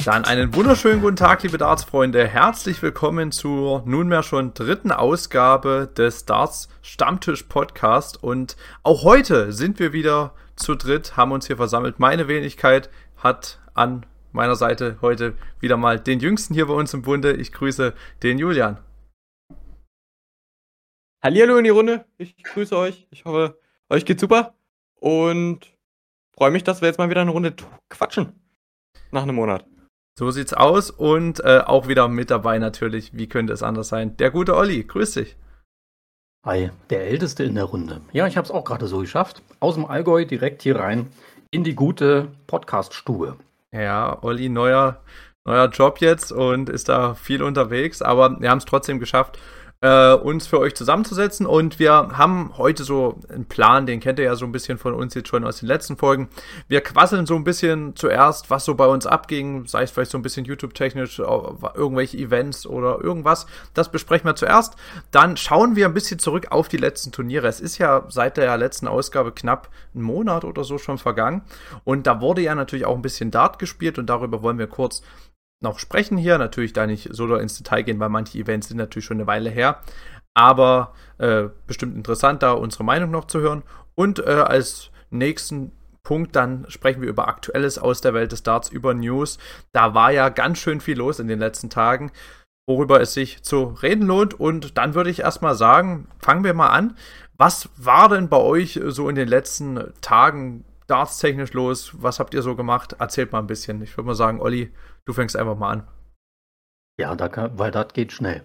Dann einen wunderschönen guten Tag, liebe Darts-Freunde. Herzlich willkommen zur nunmehr schon dritten Ausgabe des Darts Stammtisch Podcast. Und auch heute sind wir wieder zu dritt, haben uns hier versammelt. Meine Wenigkeit hat an meiner Seite heute wieder mal den Jüngsten hier bei uns im Bunde. Ich grüße den Julian. Hallihallo in die Runde. Ich grüße euch. Ich hoffe, euch geht's super. Und freue mich, dass wir jetzt mal wieder eine Runde quatschen. Nach einem Monat. So sieht's aus und auch wieder mit dabei natürlich, wie könnte es anders sein, der gute Olli, grüß dich. Hi, der Älteste in der Runde. Ja, ich habe es auch gerade so geschafft, aus dem Allgäu direkt hier rein in die gute Podcast-Stube. Ja, Olli, neuer Job jetzt und ist da viel unterwegs, aber wir haben es trotzdem geschafft, uns für euch zusammenzusetzen und wir haben heute so einen Plan, den kennt ihr ja so ein bisschen von uns jetzt schon aus den letzten Folgen. Wir quasseln so ein bisschen zuerst, was so bei uns abging, sei es vielleicht so ein bisschen YouTube-technisch, irgendwelche Events oder irgendwas, das besprechen wir zuerst. Dann schauen wir ein bisschen zurück auf die letzten Turniere. Es ist ja seit der letzten Ausgabe knapp einen Monat oder so schon vergangen und da wurde ja natürlich auch ein bisschen Dart gespielt und darüber wollen wir kurz noch sprechen hier, natürlich da nicht so ins Detail gehen, weil manche Events sind natürlich schon eine Weile her, aber bestimmt interessant, da unsere Meinung noch zu hören. Und als nächsten Punkt dann sprechen wir über Aktuelles aus der Welt des Darts, über News. Da war ja ganz schön viel los in den letzten Tagen, worüber es sich zu reden lohnt. Und dann würde ich erstmal sagen, fangen wir mal an. Was war denn bei euch so in den letzten Tagen dartstechnisch los? Was habt ihr so gemacht? Erzählt mal ein bisschen. Ich würde mal sagen, Olli, du fängst einfach mal an. Ja, weil das geht schnell.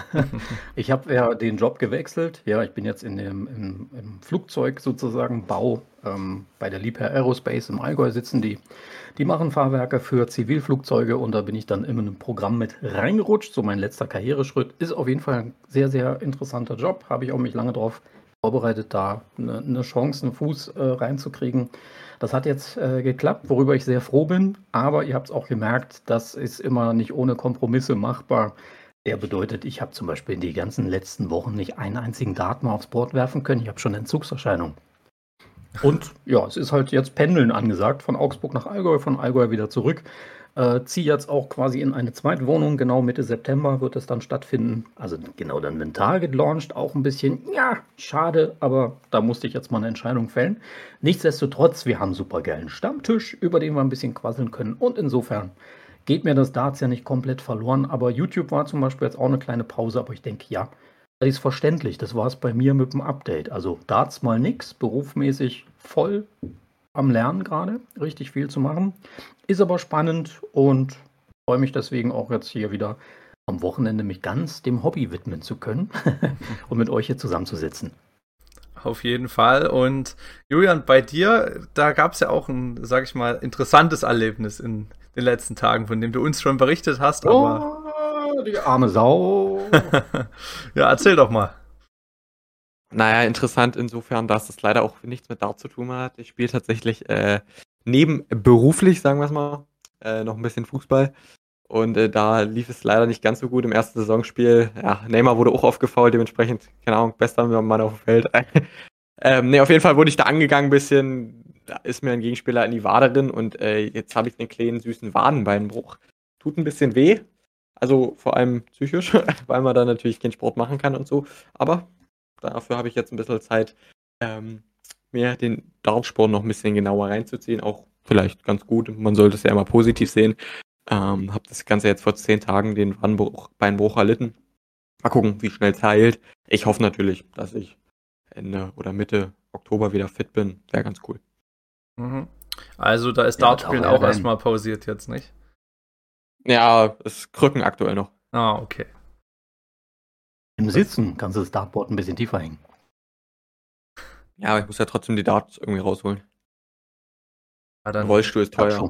Ich habe ja den Job gewechselt. Ja, ich bin jetzt im Flugzeug sozusagen Bau bei der Liebherr Aerospace im Allgäu sitzen die. Die machen Fahrwerke für Zivilflugzeuge und da bin ich dann in einem Programm mit reingerutscht. So mein letzter Karriereschritt. Ist auf jeden Fall ein sehr, sehr interessanter Job. Habe ich auch mich lange drauf vorbereitet, da eine Chance, einen Fuß reinzukriegen. Das hat jetzt geklappt, worüber ich sehr froh bin, aber ihr habt es auch gemerkt, das ist immer nicht ohne Kompromisse machbar. Der bedeutet, ich habe zum Beispiel in die ganzen letzten Wochen nicht einen einzigen Dart mal aufs Board werfen können. Ich habe schon Entzugserscheinungen. Und ja, es ist halt jetzt Pendeln angesagt, von Augsburg nach Allgäu, von Allgäu wieder zurück. Ziehe jetzt auch quasi in eine zweite Wohnung, genau Mitte September wird es dann stattfinden. Also genau dann mental gelauncht, auch ein bisschen, ja, schade, aber da musste ich jetzt mal eine Entscheidung fällen. Nichtsdestotrotz, wir haben einen super geilen Stammtisch, über den wir ein bisschen quasseln können und insofern geht mir das Darts ja nicht komplett verloren, aber YouTube war zum Beispiel jetzt auch eine kleine Pause, aber ich denke, ja, das ist verständlich, das war es bei mir mit dem Update. Also Darts mal nix, berufsmäßig voll am Lernen gerade, richtig viel zu machen. Ist aber spannend und freue mich deswegen auch jetzt hier wieder am Wochenende mich ganz dem Hobby widmen zu können und mit euch hier zusammenzusitzen. Auf jeden Fall. Und Julian, bei dir, da gab es ja auch ein, sag ich mal, interessantes Erlebnis in den letzten Tagen, von dem du uns schon berichtet hast. Aber die arme Sau. Ja, erzähl doch mal. Naja, interessant insofern, dass es leider auch nichts mit Dart zu tun hat. Ich spiele tatsächlich nebenberuflich, sagen wir es mal, noch ein bisschen Fußball. Und da lief es leider nicht ganz so gut im ersten Saisonspiel. Ja, Neymar wurde auch aufgefoult, dementsprechend, keine Ahnung, bester Mann auf dem Feld. Auf jeden Fall wurde ich da angegangen ein bisschen. Da ist mir ein Gegenspieler in die Wade drin und jetzt habe ich einen kleinen süßen Wadenbeinbruch. Tut ein bisschen weh. Also vor allem psychisch, weil man da natürlich keinen Sport machen kann und so. Aber dafür habe ich jetzt ein bisschen Zeit, mir den Dartsport noch ein bisschen genauer reinzuziehen. Auch vielleicht ganz gut. Man sollte es ja immer positiv sehen. Habe das Ganze jetzt vor 10 Tagen den Beinbruch erlitten. Mal gucken, wie schnell es heilt. Ich hoffe natürlich, dass ich Ende oder Mitte Oktober wieder fit bin. Wäre ganz cool. Mhm. Also da ist Dartspielen auch erstmal pausiert jetzt, nicht? Ja, es Krücken aktuell noch. Ah, okay. Im Sitzen kannst du das Dartboard ein bisschen tiefer hängen. Ja, aber ich muss ja trotzdem die Darts irgendwie rausholen. Ja, dann Rollstuhl ist teuer.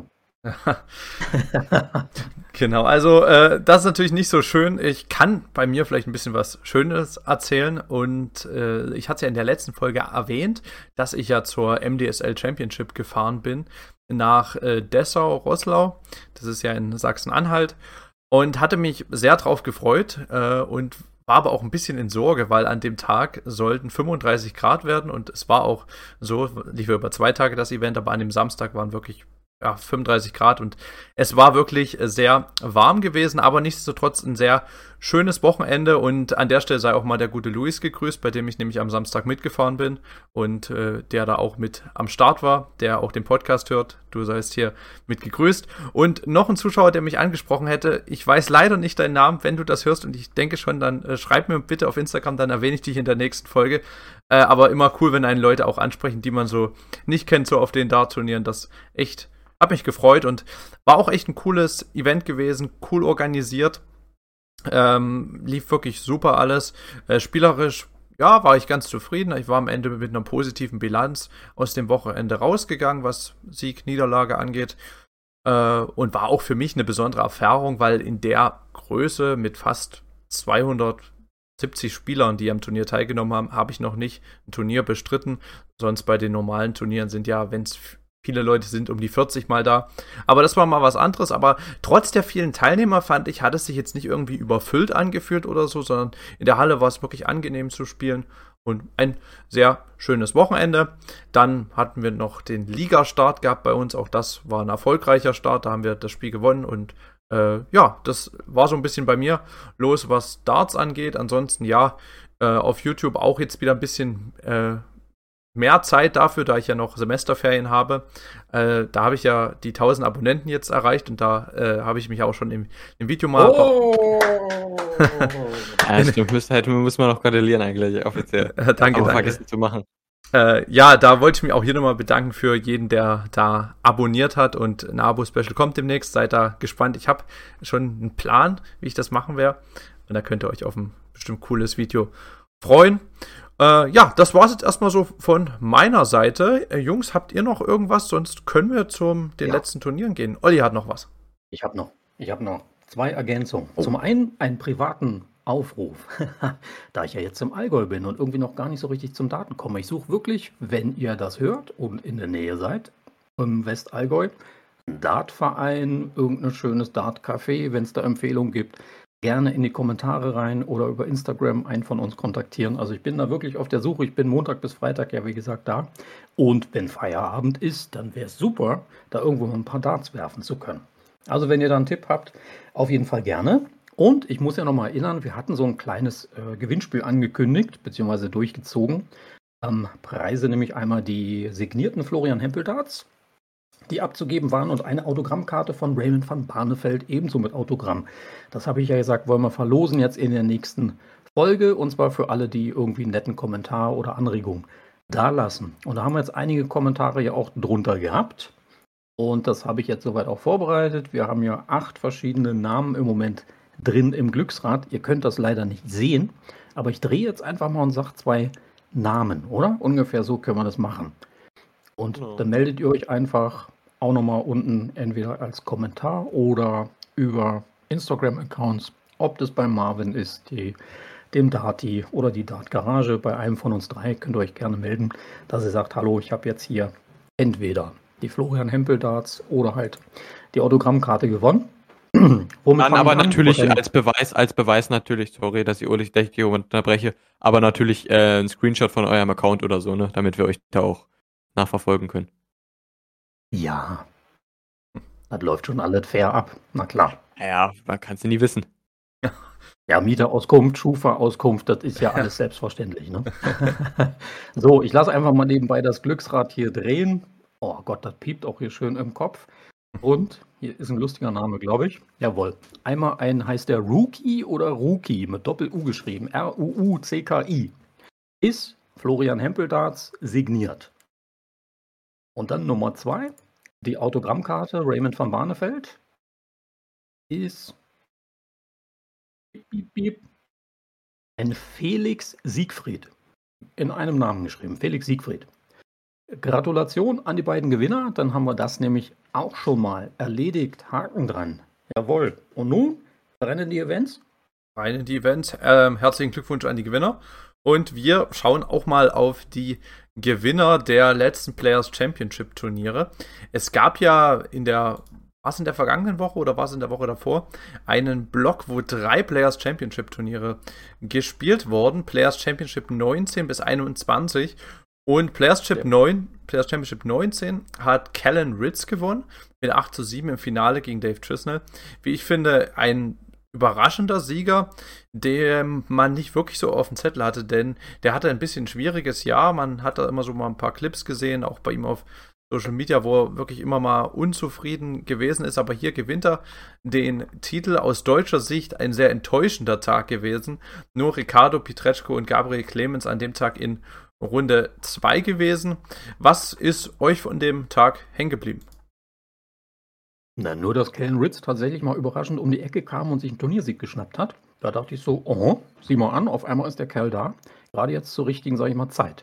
Genau, also das ist natürlich nicht so schön. Ich kann bei mir vielleicht ein bisschen was Schönes erzählen und ich hatte es ja in der letzten Folge erwähnt, dass ich ja zur MDSL Championship gefahren bin nach Dessau-Roßlau, das ist ja in Sachsen-Anhalt und hatte mich sehr drauf gefreut und war aber auch ein bisschen in Sorge, weil an dem Tag sollten 35 Grad werden und es war auch so, lief über 2 Tage das Event, aber an dem Samstag waren wirklich 35 Grad und es war wirklich sehr warm gewesen, aber nichtsdestotrotz ein sehr schönes Wochenende und an der Stelle sei auch mal der gute Luis gegrüßt, bei dem ich nämlich am Samstag mitgefahren bin und der da auch mit am Start war, der auch den Podcast hört. Du seist hier mit gegrüßt. Und noch ein Zuschauer, der mich angesprochen hätte, ich weiß leider nicht deinen Namen, wenn du das hörst und ich denke schon, dann schreib mir bitte auf Instagram, dann erwähne ich dich in der nächsten Folge. Aber immer cool, wenn einen Leute auch ansprechen, die man so nicht kennt, so auf den Dart-Turnieren, das echt hab mich gefreut und war auch echt ein cooles Event gewesen, cool organisiert. Lief wirklich super alles. Spielerisch, ja, war ich ganz zufrieden. Ich war am Ende mit einer positiven Bilanz aus dem Wochenende rausgegangen, was Sieg, Niederlage angeht. Und war auch für mich eine besondere Erfahrung, weil in der Größe mit fast 270 Spielern, die am Turnier teilgenommen haben, habe ich noch nicht ein Turnier bestritten. Sonst bei den normalen Turnieren sind ja, wenn es viele Leute sind, um die 40 mal da. Aber das war mal was anderes. Aber trotz der vielen Teilnehmer, fand ich, hat es sich jetzt nicht irgendwie überfüllt angefühlt oder so, sondern in der Halle war es wirklich angenehm zu spielen. Und ein sehr schönes Wochenende. Dann hatten wir noch den Ligastart gehabt bei uns. Auch das war ein erfolgreicher Start. Da haben wir das Spiel gewonnen. Und das war so ein bisschen bei mir los, was Darts angeht. Ansonsten, auf YouTube auch jetzt wieder ein bisschen mehr Zeit dafür, da ich ja noch Semesterferien habe. Da habe ich ja die 1000 Abonnenten jetzt erreicht und da habe ich mich auch schon im Video mal... Stimmt, müssen wir noch gratulieren eigentlich, offiziell. Danke. Vergessen zu machen. Da wollte ich mich auch hier nochmal bedanken für jeden, der da abonniert hat und ein Abo-Special kommt demnächst. Seid da gespannt. Ich habe schon einen Plan, wie ich das machen werde. Und da könnt ihr euch auf ein bestimmt cooles Video freuen. Das war es jetzt erstmal so von meiner Seite. Jungs, habt ihr noch irgendwas? Sonst können wir den letzten Turnieren gehen. Olli hat noch was. Ich habe noch 2 Ergänzungen. Zum einen einen privaten Aufruf. Da ich ja jetzt im Allgäu bin und irgendwie noch gar nicht so richtig zum Daten komme. Ich suche wirklich, wenn ihr das hört und in der Nähe seid, im Westallgäu, einen Dartverein, irgendein schönes Dart-Café, wenn es da Empfehlungen gibt. Gerne in die Kommentare rein oder über Instagram einen von uns kontaktieren. Also ich bin da wirklich auf der Suche. Ich bin Montag bis Freitag ja wie gesagt da. Und wenn Feierabend ist, dann wäre es super, da irgendwo mal ein paar Darts werfen zu können. Also wenn ihr da einen Tipp habt, auf jeden Fall gerne. Und ich muss ja nochmal erinnern, wir hatten so ein kleines Gewinnspiel angekündigt, beziehungsweise durchgezogen. Preise nämlich einmal die signierten Florian Hempel Darts, die abzugeben waren und eine Autogrammkarte von Raymond van Barneveld, ebenso mit Autogramm. Das habe ich ja gesagt, wollen wir verlosen jetzt in der nächsten Folge und zwar für alle, die irgendwie einen netten Kommentar oder Anregung da lassen. Und da haben wir jetzt einige Kommentare ja auch drunter gehabt und das habe ich jetzt soweit auch vorbereitet. Wir haben ja 8 verschiedene Namen im Moment drin im Glücksrad. Ihr könnt das leider nicht sehen, aber ich drehe jetzt einfach mal und sage 2 Namen, oder? Ungefähr so können wir das machen. Und dann meldet ihr euch einfach auch nochmal unten entweder als Kommentar oder über Instagram-Accounts, ob das bei Marvin ist, dem Darty oder die Dart Garage. Bei einem von uns 3 könnt ihr euch gerne melden, dass ihr sagt, hallo, ich habe jetzt hier entweder die Florian Hempel Darts oder halt die Autogrammkarte gewonnen. Dann aber natürlich als Beweis natürlich, sorry, dass ich dich hier unterbreche, aber natürlich ein Screenshot von eurem Account oder so, ne, damit wir euch da auch nachverfolgen können. Ja, das läuft schon alles fair ab, na klar. Ja, man kann es nie wissen. Ja, Mieterauskunft, Schufa-Auskunft, das ist ja alles selbstverständlich, ne? So, ich lasse einfach mal nebenbei das Glücksrad hier drehen. Oh Gott, das piept auch hier schön im Kopf. Und hier ist ein lustiger Name, glaube ich. Jawohl. Einmal heißt der Rookie oder Rookie mit Doppel-U geschrieben. R-U-U-C-K-I. Ist Florian Hempel Darts signiert. Und dann Nummer 2, die Autogrammkarte Raymond van Barneveld ist ein Felix Siegfried. In einem Namen geschrieben, Felix Siegfried. Gratulation an die beiden Gewinner, dann haben wir das nämlich auch schon mal erledigt. Haken dran. Jawohl. Und nun rennen die Events? Herzlichen Glückwunsch an die Gewinner. Und wir schauen auch mal auf die Gewinner der letzten Players Championship Turniere. Es gab ja war es in der vergangenen Woche oder war es in der Woche davor, einen Block, wo 3 Players Championship Turniere gespielt wurden. Players Championship 19 bis 21. Und Players Championship 19 hat Callan Ritz gewonnen mit 8:7 im Finale gegen Dave Chisnell. Wie ich finde, ein überraschender Sieger, den man nicht wirklich so auf dem Zettel hatte, denn der hatte ein bisschen schwieriges Jahr. Man hat da immer so mal ein paar Clips gesehen, auch bei ihm auf Social Media, wo er wirklich immer mal unzufrieden gewesen ist, aber hier gewinnt er den Titel. Aus deutscher Sicht ein sehr enttäuschender Tag gewesen. Nur Ricardo Pietreczko und Gabriel Clemens an dem Tag in Runde 2 gewesen. Was ist euch von dem Tag hängen geblieben? Na, nur, dass Callan Ritz tatsächlich mal überraschend um die Ecke kam und sich einen Turniersieg geschnappt hat. Da dachte ich so, oh, sieh mal an, auf einmal ist der Kerl da. Gerade jetzt zur richtigen, sage ich mal, Zeit.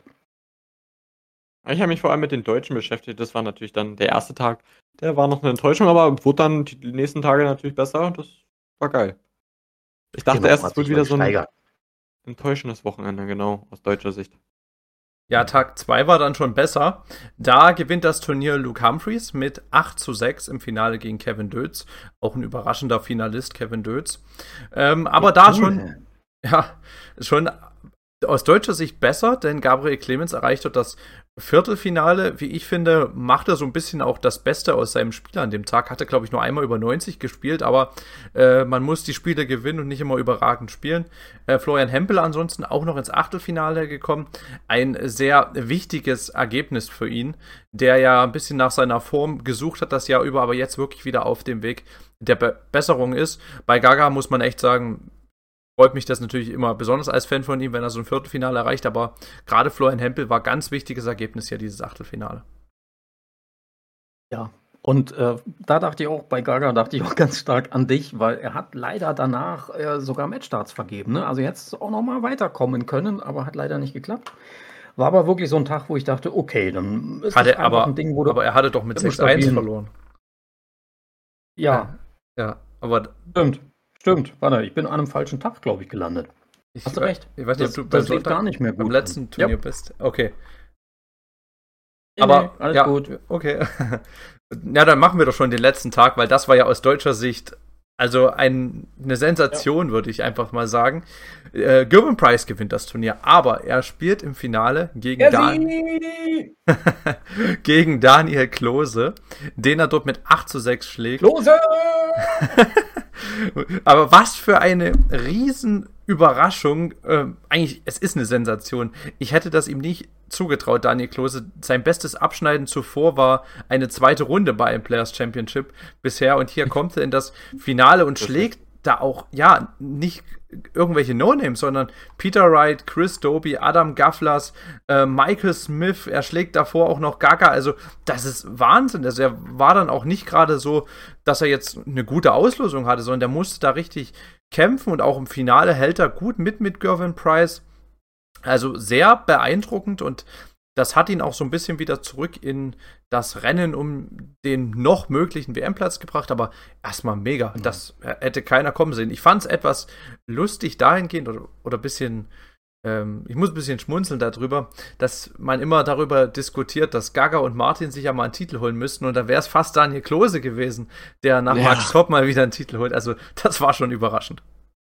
Ich habe mich vor allem mit den Deutschen beschäftigt. Das war natürlich dann der erste Tag. Der war noch eine Enttäuschung, aber wurde dann die nächsten Tage natürlich besser. Das war geil. Ich dachte erst, es wird wieder so ein enttäuschendes Wochenende, genau, aus deutscher Sicht. Ja, Tag 2 war dann schon besser. Da gewinnt das Turnier Luke Humphries mit 8:6 im Finale gegen Kevin Dötz. Auch ein überraschender Finalist, Kevin Dötz. Aber da cool. schon aus deutscher Sicht besser, denn Gabriel Clemens erreicht dort das Viertelfinale. Wie ich finde, macht er so ein bisschen auch das Beste aus seinem Spiel an dem Tag. Hatte, glaube ich, nur einmal über 90 gespielt, aber man muss die Spiele gewinnen und nicht immer überragend spielen. Florian Hempel ansonsten auch noch ins Achtelfinale gekommen. Ein sehr wichtiges Ergebnis für ihn, der ja ein bisschen nach seiner Form gesucht hat das Jahr über, aber jetzt wirklich wieder auf dem Weg der Besserung ist. Bei Gaga muss man echt sagen, freut mich das natürlich immer besonders als Fan von ihm, wenn er so ein Viertelfinale erreicht, aber gerade Florian Hempel war ganz wichtiges Ergebnis hier, dieses Achtelfinale. Ja, und da dachte ich auch, bei Gaga dachte ich auch ganz stark an dich, weil er hat leider danach sogar Matchstarts vergeben. Ne? Also jetzt auch nochmal weiterkommen können, aber hat leider nicht geklappt. War aber wirklich so ein Tag, wo ich dachte, okay, dann ist das einfach ein Ding, wo aber er hatte doch mit 6:1 verloren. Ja. Ja, aber... Stimmt, warte, ich bin an einem falschen Tag, glaube ich, gelandet. Hast du recht. Ich weiß nicht, ob du das lief gar nicht mehr gut. Beim letzten Turnier bist. Okay. Aber alles gut. Okay. Ja, dann machen wir doch schon den letzten Tag, weil das war ja aus deutscher Sicht also eine Sensation, würde ich einfach mal sagen. Gervin Price gewinnt das Turnier, aber er spielt im Finale gegen Daniel Klose, den er dort mit 8:6 schlägt. Klose! Aber was für eine riesen Überraschung. Eigentlich, es ist eine Sensation. Ich hätte das ihm nicht zugetraut, Daniel Klose. Sein bestes Abschneiden zuvor war eine zweite Runde bei einem Players Championship bisher. Und hier kommt er in das Finale und schlägt da auch, ja, nicht irgendwelche No-Names, sondern Peter Wright, Chris Dobie, Adam Gaflas, Michael Smith. Er schlägt davor auch noch Gaga. Also, das ist Wahnsinn. Also, er war dann auch nicht gerade so, dass er jetzt eine gute Auslosung hatte, sondern der musste da richtig kämpfen und auch im Finale hält er gut mit Gervin Price. Also sehr beeindruckend und das hat ihn auch so ein bisschen wieder zurück in das Rennen um den noch möglichen WM-Platz gebracht, aber erstmal mega. Das hätte keiner kommen sehen. Ich fand es etwas lustig dahingehend oder ein bisschen, ich muss ein bisschen schmunzeln darüber, dass man immer darüber diskutiert, dass Gaga und Martin sich ja mal einen Titel holen müssten und da wäre es fast Daniel Klose gewesen, der nach Max Hopp mal wieder einen Titel holt. Also das war schon überraschend.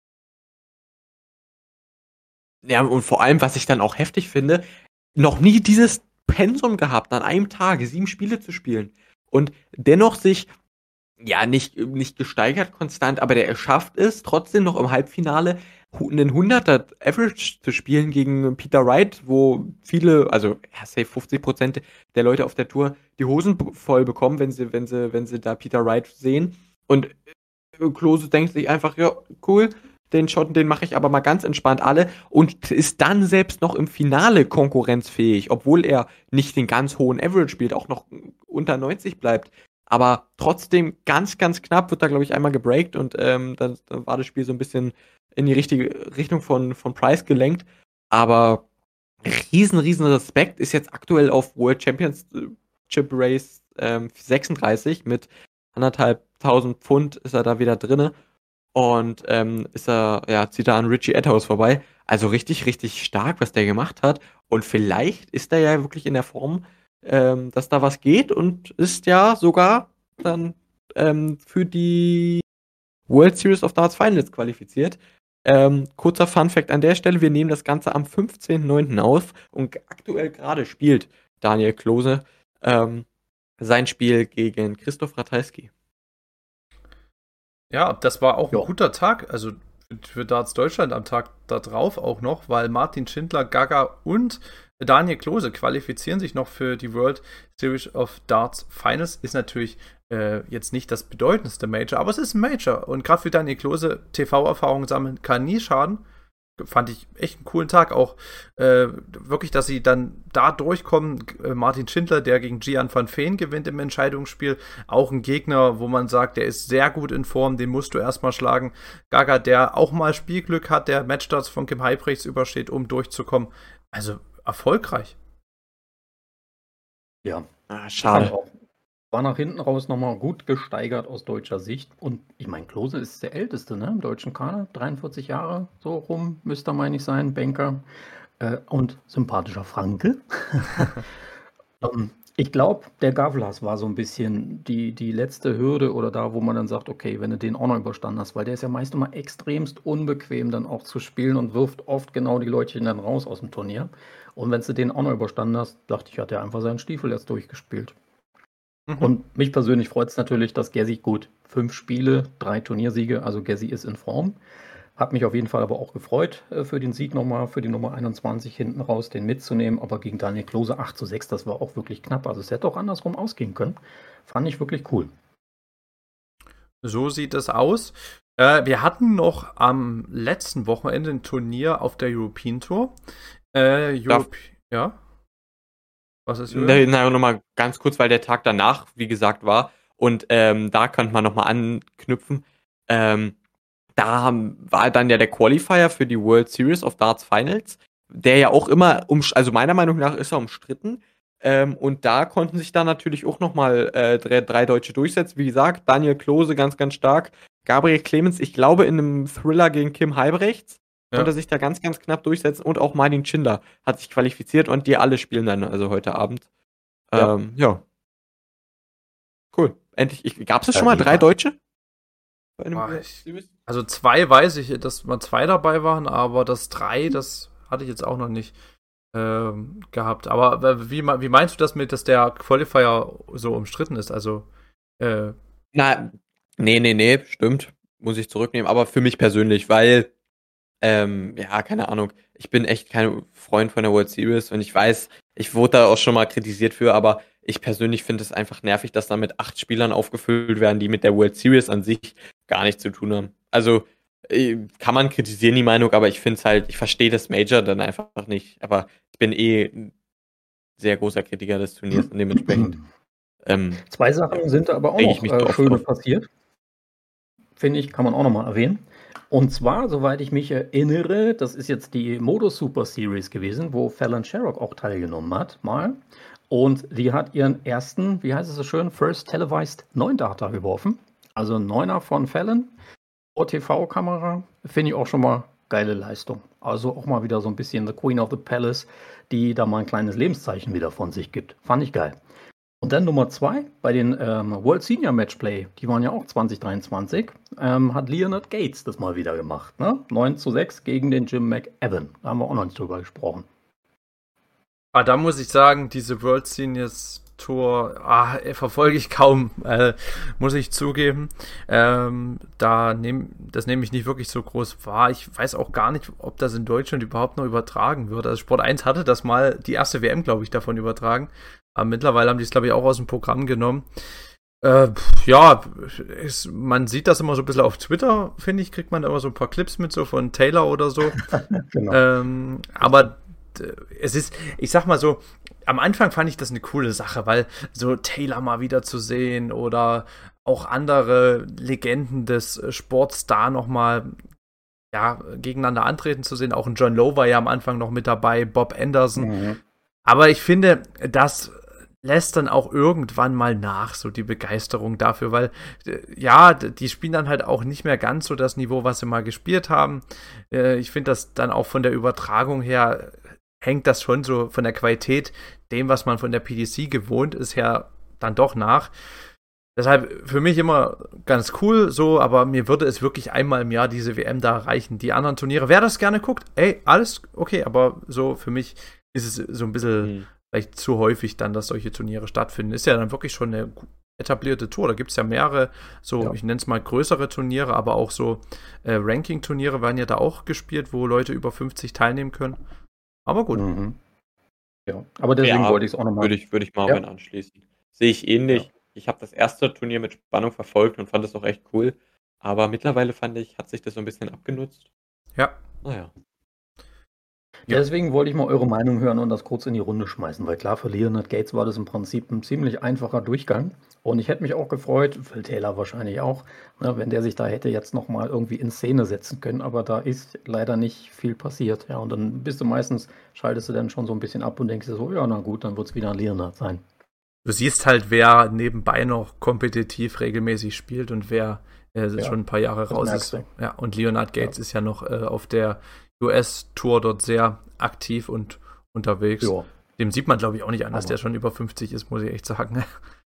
Ja, und vor allem, was ich dann auch heftig finde, noch nie dieses Pensum gehabt, an einem Tag 7 Spiele zu spielen. Und dennoch sich, ja, nicht gesteigert konstant, aber der schafft es, trotzdem noch im Halbfinale einen 100er Average zu spielen gegen Peter Wright, wo viele, also ja, safe 50% der Leute auf der Tour die Hosen voll bekommen, wenn sie da Peter Wright sehen. Und Klose denkt sich einfach, ja, cool, den Shot, den mache ich aber mal ganz entspannt alle und ist dann selbst noch im Finale konkurrenzfähig, obwohl er nicht den ganz hohen Average spielt, auch noch unter 90 bleibt. Aber trotzdem ganz, ganz knapp wird da, glaube ich, einmal gebreakt und dann war das Spiel so ein bisschen in die richtige Richtung von Price gelenkt. Aber riesen Respekt, ist jetzt aktuell auf World Championship Race 36 mit 1.500 Pfund ist er da wieder drinne. Und zieht da an Richie Etthaus vorbei. Also richtig stark, was der gemacht hat. Und vielleicht ist er ja wirklich in der Form, dass da was geht und ist ja sogar dann für die World Series of Darts Finals qualifiziert. Kurzer Funfact an der Stelle, wir nehmen das Ganze am 15.09. auf und aktuell gerade spielt Daniel Klose sein Spiel gegen Christoph Ratajski. Ja, das war auch ein Ja. guter Tag, also für Darts Deutschland am Tag da drauf auch noch, weil Martin Schindler, Gaga und Daniel Klose qualifizieren sich noch für die World Series of Darts Finals. Ist natürlich jetzt nicht das bedeutendste Major, aber es ist ein Major. Und gerade für Daniel Klose TV-Erfahrung sammeln kann nie schaden. Fand ich echt einen coolen Tag. Auch wirklich, dass sie dann da durchkommen. Martin Schindler, der gegen Gian van Veen gewinnt im Entscheidungsspiel. Auch ein Gegner, wo man sagt, der ist sehr gut in Form, den musst du erstmal schlagen. Gaga, der auch mal Spielglück hat, der Matchstarts von Kim Heibrechts übersteht, um durchzukommen. Also erfolgreich. Ja, Schade. auch. War nach hinten raus nochmal gut gesteigert aus deutscher Sicht. Und ich meine, Klose ist der Älteste, ne, im deutschen Kader. 43 Jahre so rum, müsste er, meine ich, sein, Banker. Und sympathischer Franke. Ich glaube, der Gavlas war so ein bisschen die letzte Hürde oder da, wo man dann sagt, okay, wenn du den auch noch überstanden hast, weil der ist ja meist immer extremst unbequem dann auch zu spielen und wirft oft genau die Leutchen dann raus aus dem Turnier. Und wenn du den auch noch überstanden hast, dachte ich, hat er einfach seinen Stiefel jetzt durchgespielt. Und mich persönlich freut es natürlich, dass Gessi gut 5 Spiele, 3 Turniersiege, also Gessi ist in Form. Hat mich auf jeden Fall aber auch gefreut für den Sieg nochmal, für die Nummer 21 hinten raus, den mitzunehmen. Aber gegen Daniel Klose 8:6, das war auch wirklich knapp. Also es hätte auch andersrum ausgehen können. Fand ich wirklich cool. So sieht es aus. Wir hatten noch am letzten Wochenende ein Turnier auf der European Tour. Ja? Was ist Na, nochmal ganz kurz, weil der Tag danach, wie gesagt, war. Und da könnte man nochmal anknüpfen. Da war dann ja der Qualifier für die World Series of Darts Finals, der ja auch immer, also meiner Meinung nach ist er umstritten. Und da konnten sich dann natürlich auch nochmal 3 Deutsche durchsetzen. Wie gesagt, Daniel Klose ganz, ganz stark. Gabriel Clemens, ich glaube, in einem Thriller gegen Kim Heibrechts konnte er sich da ganz, ganz knapp durchsetzen. Und auch Martin Schindler hat sich qualifiziert und die alle spielen dann also heute Abend. Ja. Cool. Endlich. Gab es schon mal 3 Deutsche? Also 2 weiß ich, dass mal 2 dabei waren, aber das 3, das hatte ich jetzt auch noch nicht gehabt. Aber wie meinst du das mit, dass der Qualifier so umstritten ist? Also Nee, stimmt. Muss ich zurücknehmen. Aber für mich persönlich, weil ja, keine Ahnung. Ich bin echt kein Freund von der World Series und ich weiß, ich wurde da auch schon mal kritisiert für, aber ich persönlich finde es einfach nervig, dass da mit 8 Spielern aufgefüllt werden, die mit der World Series an sich gar nichts zu tun haben. Also kann man kritisieren, die Meinung, aber ich finde es halt, ich verstehe das Major dann einfach nicht. Aber ich bin ein sehr großer Kritiker des Turniers und dementsprechend. 2 Sachen sind aber auch noch schöne passiert. Finde ich, kann man auch nochmal erwähnen. Und zwar, soweit ich mich erinnere, das ist jetzt die Modo Super Series gewesen, wo Fallon Sherrock auch teilgenommen hat, mal. Und die hat ihren ersten, wie heißt es so schön, First Televised 9-Data geworfen. Also ein 9er von Fallon, vor TV-Kamera. Finde ich auch schon mal geile Leistung. Also auch mal wieder so ein bisschen The Queen of the Palace, die da mal ein kleines Lebenszeichen wieder von sich gibt. Fand ich geil. Und dann Nummer 2, bei den World Senior Matchplay, die waren ja auch 2023, hat Leonard Gates das mal wieder gemacht. Ne? 9:6 gegen den Jim McEwan. Da haben wir auch noch nicht drüber gesprochen. Da muss ich sagen, diese World Seniors Tour verfolge ich kaum, muss ich zugeben. Das nehme ich nicht wirklich so groß wahr. Ich weiß auch gar nicht, ob das in Deutschland überhaupt noch übertragen wird. Also Sport 1 hatte das mal, die erste WM, glaube ich, davon übertragen. Aber mittlerweile haben die es, glaube ich, auch aus dem Programm genommen. Man sieht das immer so ein bisschen auf Twitter, finde ich, kriegt man da immer so ein paar Clips mit, so von Taylor oder so. Genau. Aber es ist, ich sag mal so, am Anfang fand ich das eine coole Sache, weil so Taylor mal wieder zu sehen oder auch andere Legenden des Sports da nochmal gegeneinander antreten zu sehen. Auch ein John Lowe war ja am Anfang noch mit dabei, Bob Anderson. Mhm. Aber ich finde, das lässt dann auch irgendwann mal nach, so die Begeisterung dafür, weil die spielen dann halt auch nicht mehr ganz so das Niveau, was sie mal gespielt haben. Ich finde das dann auch von der Übertragung her hängt das schon so von der Qualität, dem, was man von der PDC gewohnt ist, her dann doch nach. Deshalb für mich immer ganz cool so, aber mir würde es wirklich einmal im Jahr diese WM da reichen. Die anderen Turniere, wer das gerne guckt, ey, alles okay, aber so für mich ist es so ein bisschen vielleicht zu häufig dann, dass solche Turniere stattfinden. Ist ja dann wirklich schon eine etablierte Tour. Da gibt es ja mehrere, so, ich nenne es mal größere Turniere, aber auch so Ranking-Turniere werden ja da auch gespielt, wo Leute über 50 teilnehmen können. Aber gut. Ja, aber deswegen wollte ich es auch nochmal. Würde ich Marvin anschließen. Sehe ich ähnlich. Ja. Ich habe das erste Turnier mit Spannung verfolgt und fand es auch echt cool. Aber mittlerweile fand ich, hat sich das so ein bisschen abgenutzt. Ja. Naja. Deswegen wollte ich mal eure Meinung hören und das kurz in die Runde schmeißen, weil klar, für Leonard Gates war das im Prinzip ein ziemlich einfacher Durchgang. Und ich hätte mich auch gefreut, Phil Taylor wahrscheinlich auch, ne, wenn der sich da hätte jetzt nochmal irgendwie in Szene setzen können. Aber da ist leider nicht viel passiert. Ja, und dann bist du meistens, schaltest du dann schon so ein bisschen ab und denkst dir so, ja, na gut, dann wird es wieder ein Leonard sein. Du siehst halt, wer nebenbei noch kompetitiv regelmäßig spielt und wer schon ein paar Jahre raus ist. Ja, und Leonard Gates ist ja noch auf der US-Tour dort sehr aktiv und unterwegs. Ja. Dem sieht man, glaube ich, auch nicht an, dass der schon über 50 ist, muss ich echt sagen.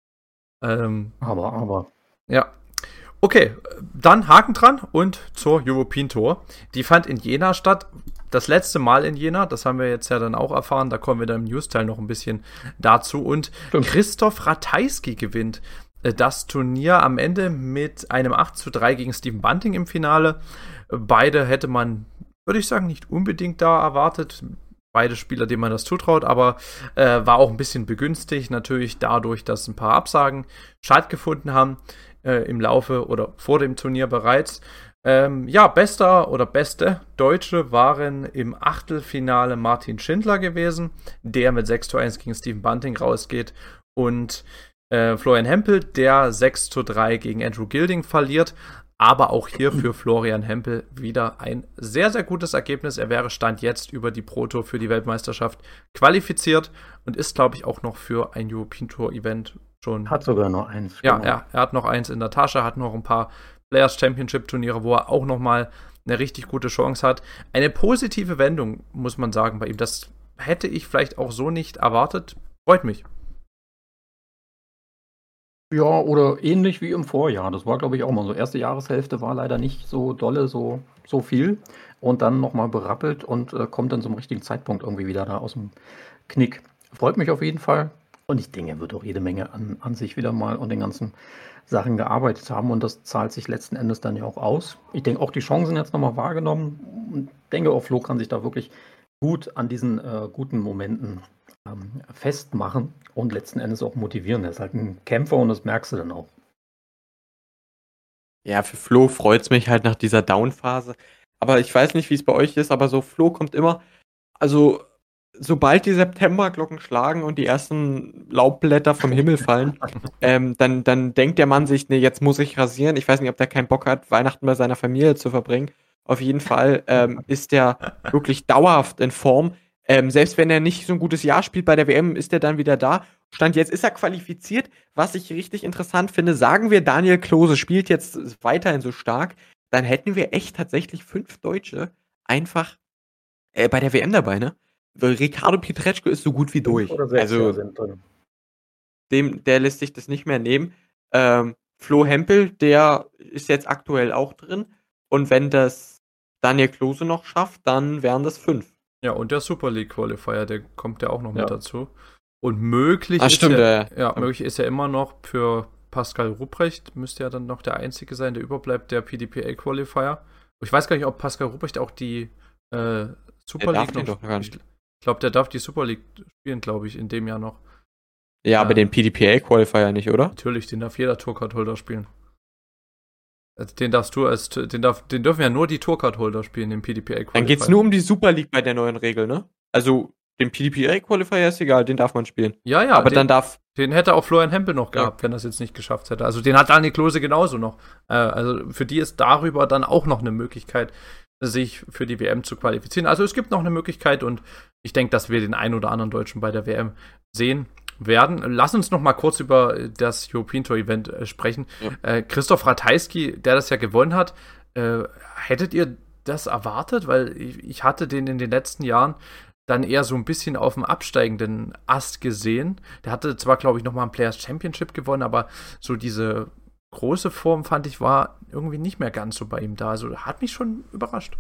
Aber. Ja. Okay, dann Haken dran und zur European Tour. Die fand in Jena statt. Das letzte Mal in Jena, das haben wir jetzt ja dann auch erfahren, da kommen wir dann im News-Teil noch ein bisschen dazu. Und Christoph Ratajski gewinnt das Turnier am Ende mit einem 8:3 gegen Stephen Bunting im Finale. Beide hätte man, würde ich sagen, nicht unbedingt da erwartet. Beide Spieler, denen man das zutraut, aber war auch ein bisschen begünstigt, natürlich dadurch, dass ein paar Absagen stattgefunden haben im Laufe oder vor dem Turnier bereits. Bester oder beste Deutsche waren im Achtelfinale Martin Schindler gewesen, der mit 6:1 gegen Stephen Bunting rausgeht, und Florian Hempel, der 6:3 gegen Andrew Gilding verliert. Aber auch hier für Florian Hempel wieder ein sehr, sehr gutes Ergebnis. Er wäre Stand jetzt über die Pro Tour für die Weltmeisterschaft qualifiziert und ist, glaube ich, auch noch für ein European Tour Event schon. Hat sogar noch eins. Ja, er hat noch eins in der Tasche, hat noch ein paar Players Championship Turniere, wo er auch noch mal eine richtig gute Chance hat. Eine positive Wendung, muss man sagen, bei ihm. Das hätte ich vielleicht auch so nicht erwartet. Freut mich. Ja, oder ähnlich wie im Vorjahr. Das war, glaube ich, auch mal so. Erste Jahreshälfte war leider nicht so dolle, so viel. Und dann nochmal berappelt und kommt dann zum richtigen Zeitpunkt irgendwie wieder da aus dem Knick. Freut mich auf jeden Fall. Und ich denke, er wird auch jede Menge an sich wieder mal und den ganzen Sachen gearbeitet haben. Und das zahlt sich letzten Endes dann ja auch aus. Ich denke, auch die Chancen jetzt nochmal wahrgenommen. Und denke, auch Flo kann sich da wirklich gut an diesen guten Momenten festmachen und letzten Endes auch motivieren. Er ist halt ein Kämpfer und das merkst du dann auch. Ja, für Flo freut es mich halt nach dieser Down-Phase. Aber ich weiß nicht, wie es bei euch ist, aber so Flo kommt immer, also sobald die Septemberglocken schlagen und die ersten Laubblätter vom Himmel fallen, dann denkt der Mann sich, nee, jetzt muss ich rasieren. Ich weiß nicht, ob der keinen Bock hat, Weihnachten bei seiner Familie zu verbringen. Auf jeden Fall ist der wirklich dauerhaft in Form. Selbst wenn er nicht so ein gutes Jahr spielt bei der WM, ist er dann wieder da. Stand jetzt ist er qualifiziert. Was ich richtig interessant finde, sagen wir, Daniel Klose spielt jetzt weiterhin so stark, dann hätten wir echt tatsächlich 5 Deutsche einfach bei der WM dabei, ne? Ricardo Pietreczko ist so gut wie durch. Also der lässt sich das nicht mehr nehmen. Flo Hempel, der ist jetzt aktuell auch drin. Und wenn das Daniel Klose noch schafft, dann wären das 5. Ja, und der Super League Qualifier, der kommt ja auch noch mit dazu. Und möglich möglich ist ja immer noch für Pascal Rupprecht, müsste ja dann noch der Einzige sein, der überbleibt, der PDPA Qualifier. Ich weiß gar nicht, ob Pascal Rupprecht auch die Super League noch. Ich glaube, der darf die Super League spielen, glaube ich, in dem Jahr noch. Ja, aber den PDPA Qualifier nicht, oder? Natürlich, den darf jeder Tourcard-Holder spielen. Also den dürfen ja nur die Tourcard-Holder spielen, den PDPA Qualifier. Dann geht's nur um die Super League bei der neuen Regel, ne? Also, den PDPA Qualifier ist egal, den darf man spielen. Ja, aber den hätte auch Florian Hempel noch gehabt, wenn er es jetzt nicht geschafft hätte. Also den hat Daniel Klose genauso noch. Also für die ist darüber dann auch noch eine Möglichkeit, sich für die WM zu qualifizieren. Also es gibt noch eine Möglichkeit und ich denke, dass wir den einen oder anderen Deutschen bei der WM sehen werden. Lass uns noch mal kurz über das European Tour Event sprechen. Ja. Christoph Ratajski, der das ja gewonnen hat, hättet ihr das erwartet? Weil ich hatte den in den letzten Jahren dann eher so ein bisschen auf dem absteigenden Ast gesehen. Der hatte zwar, glaube ich, nochmal ein Players Championship gewonnen, aber so diese große Form, fand ich, war irgendwie nicht mehr ganz so bei ihm da. Also hat mich schon überrascht.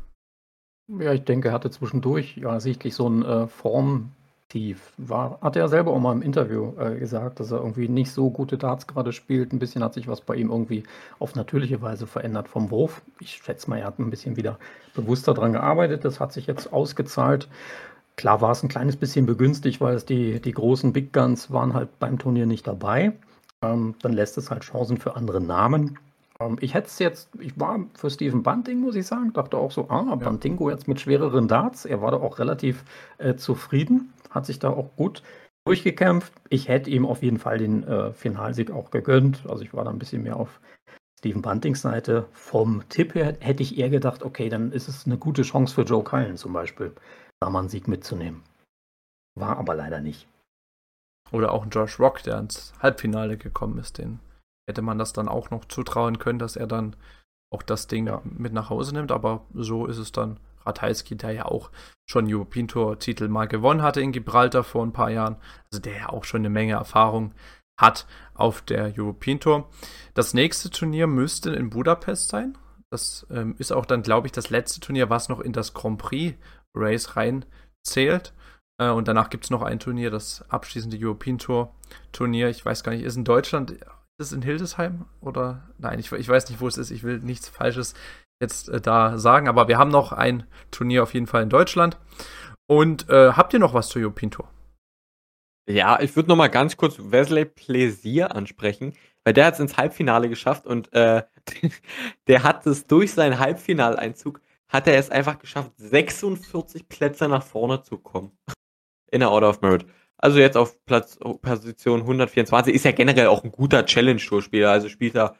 Ja, ich denke, er hatte zwischendurch ja sichtlich so ein Formtief. Hat er selber auch mal im Interview gesagt, dass er irgendwie nicht so gute Darts gerade spielt. Ein bisschen hat sich was bei ihm irgendwie auf natürliche Weise verändert vom Wurf. Ich schätze mal, er hat ein bisschen wieder bewusster dran gearbeitet. Das hat sich jetzt ausgezahlt. Klar war es ein kleines bisschen begünstigt, weil es die großen Big Guns waren halt beim Turnier nicht dabei. Dann lässt es halt Chancen für andere Namen. Ich war für Stephen Bunting, muss ich sagen, dachte auch so, Buntingo jetzt mit schwereren Darts. Er war da auch relativ zufrieden, hat sich da auch gut durchgekämpft. Ich hätte ihm auf jeden Fall den Finalsieg auch gegönnt. Also ich war da ein bisschen mehr auf Stephen Buntings Seite. Vom Tipp her hätte ich eher gedacht, okay, dann ist es eine gute Chance für Joe Cullen zum Beispiel, da mal einen Sieg mitzunehmen. War aber leider nicht. Oder auch ein Josh Rock, der ins Halbfinale gekommen ist. Den hätte man das dann auch noch zutrauen können, dass er dann auch das Ding mit nach Hause nimmt. Aber so ist es dann. Ratajski, der ja auch schon European Tour-Titel mal gewonnen hatte in Gibraltar vor ein paar Jahren. Also der ja auch schon eine Menge Erfahrung hat auf der European Tour. Das nächste Turnier müsste in Budapest sein. Das ist auch dann, glaube ich, das letzte Turnier, was noch in das Grand Prix Race reinzählt. Und danach gibt es noch ein Turnier, das abschließende European Tour Turnier. Ich weiß gar nicht, ist in Deutschland, ist es in Hildesheim? Oder? Nein, ich weiß nicht, wo es ist. Ich will nichts Falsches jetzt da sagen. Aber wir haben noch ein Turnier auf jeden Fall in Deutschland. Und habt ihr noch was zur European Tour? Ja, ich würde noch mal ganz kurz Wesley Plaisir ansprechen, weil der hat es ins Halbfinale geschafft und der hat es durch seinen Halbfinaleinzug, hat er es einfach geschafft, 46 Plätze nach vorne zu kommen in der Order of Merit. Also jetzt auf Position 124, ist ja generell auch ein guter Challenge-Tour-Spieler, also spielt er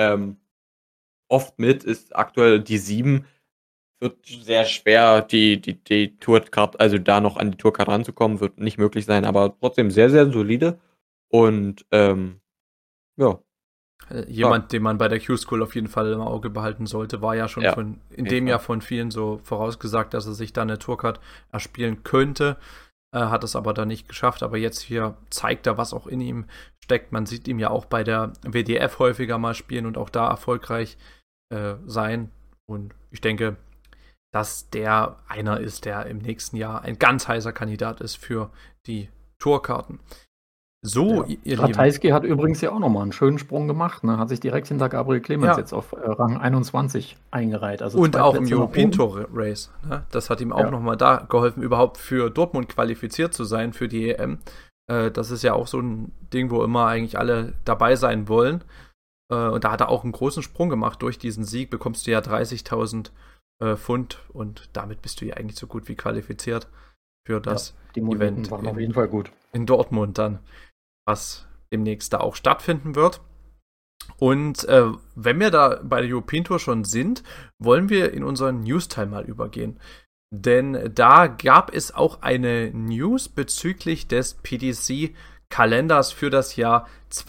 oft mit, ist aktuell die 7. Wird sehr schwer, die Tourcard, also da noch an die Tourcard ranzukommen, wird nicht möglich sein, aber trotzdem sehr, sehr solide. Und ja. Jemand, den man bei der Q-School auf jeden Fall im Auge behalten sollte, war ja schon in dem Jahr von vielen so vorausgesagt, dass er sich da eine Tourcard erspielen könnte. Hat es aber dann nicht geschafft. Aber jetzt hier zeigt er, was auch in ihm steckt. Man sieht ihn ja auch bei der WDF häufiger mal spielen und auch da erfolgreich sein. Und ich denke, dass der einer ist, der im nächsten Jahr ein ganz heißer Kandidat ist für die Tourkarten. So, ihr Lieben. Ratajski hat übrigens ja auch nochmal einen schönen Sprung gemacht. Ne? Hat sich direkt hinter Gabriel Clemens jetzt auf Rang 21 eingereiht. Also und auch im European Tour Race. Ne? Das hat ihm auch nochmal da geholfen, überhaupt für Dortmund qualifiziert zu sein, für die EM. Das ist ja auch so ein Ding, wo immer eigentlich alle dabei sein wollen. Und da hat er auch einen großen Sprung gemacht. Durch diesen Sieg bekommst du ja 30.000 Pfund und damit bist du ja eigentlich so gut wie qualifiziert für das die Event waren auf jeden Fall gut. In Dortmund dann, was demnächst da auch stattfinden wird. Und wenn wir da bei der European Tour schon sind, wollen wir in unseren News-Teil mal übergehen. Denn da gab es auch eine News bezüglich des PDC-Kalenders für das Jahr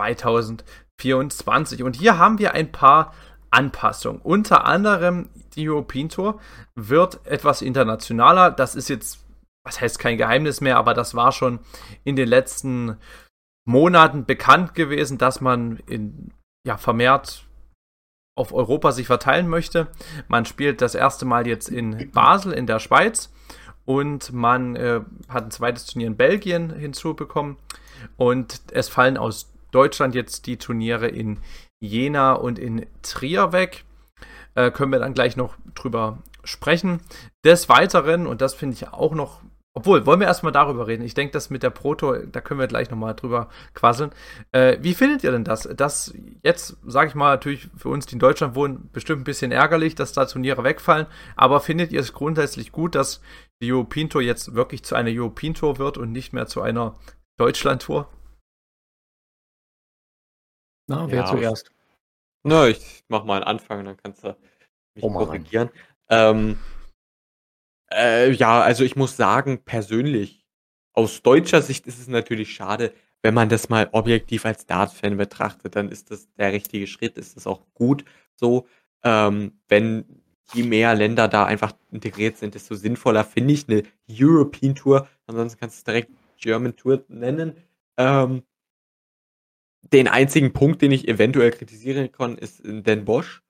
2024. Und hier haben wir ein paar Anpassungen. Unter anderem die European Tour wird etwas internationaler. Das ist jetzt, was heißt kein Geheimnis mehr, aber das war schon in den letzten Monaten bekannt gewesen, dass man vermehrt auf Europa sich verteilen möchte. Man spielt das erste Mal jetzt in Basel in der Schweiz und man hat ein zweites Turnier in Belgien hinzubekommen und es fallen aus Deutschland jetzt die Turniere in Jena und in Trier weg. Können wir dann gleich noch drüber sprechen. Des Weiteren, und das finde ich auch noch, obwohl, wollen wir erstmal darüber reden? Ich denke, das mit der Pro Tour, da können wir gleich nochmal drüber quasseln. Wie findet ihr denn das? Das jetzt, sage ich mal, natürlich für uns, die in Deutschland wohnen, bestimmt ein bisschen ärgerlich, dass da Turniere wegfallen, aber findet ihr es grundsätzlich gut, dass die European Tour jetzt wirklich zu einer European Tour wird und nicht mehr zu einer Deutschland Tour? Na, wer zuerst? Na, ich mach mal einen Anfang, dann kannst du mich korrigieren. Also ich muss sagen, persönlich, aus deutscher Sicht ist es natürlich schade, wenn man das mal objektiv als Dart-Fan betrachtet, dann ist das der richtige Schritt, ist das auch gut so. Wenn je mehr Länder da einfach integriert sind, desto sinnvoller finde ich eine European Tour. Ansonsten kannst du es direkt German Tour nennen. Den einzigen Punkt, den ich eventuell kritisieren kann, ist Den Bosch.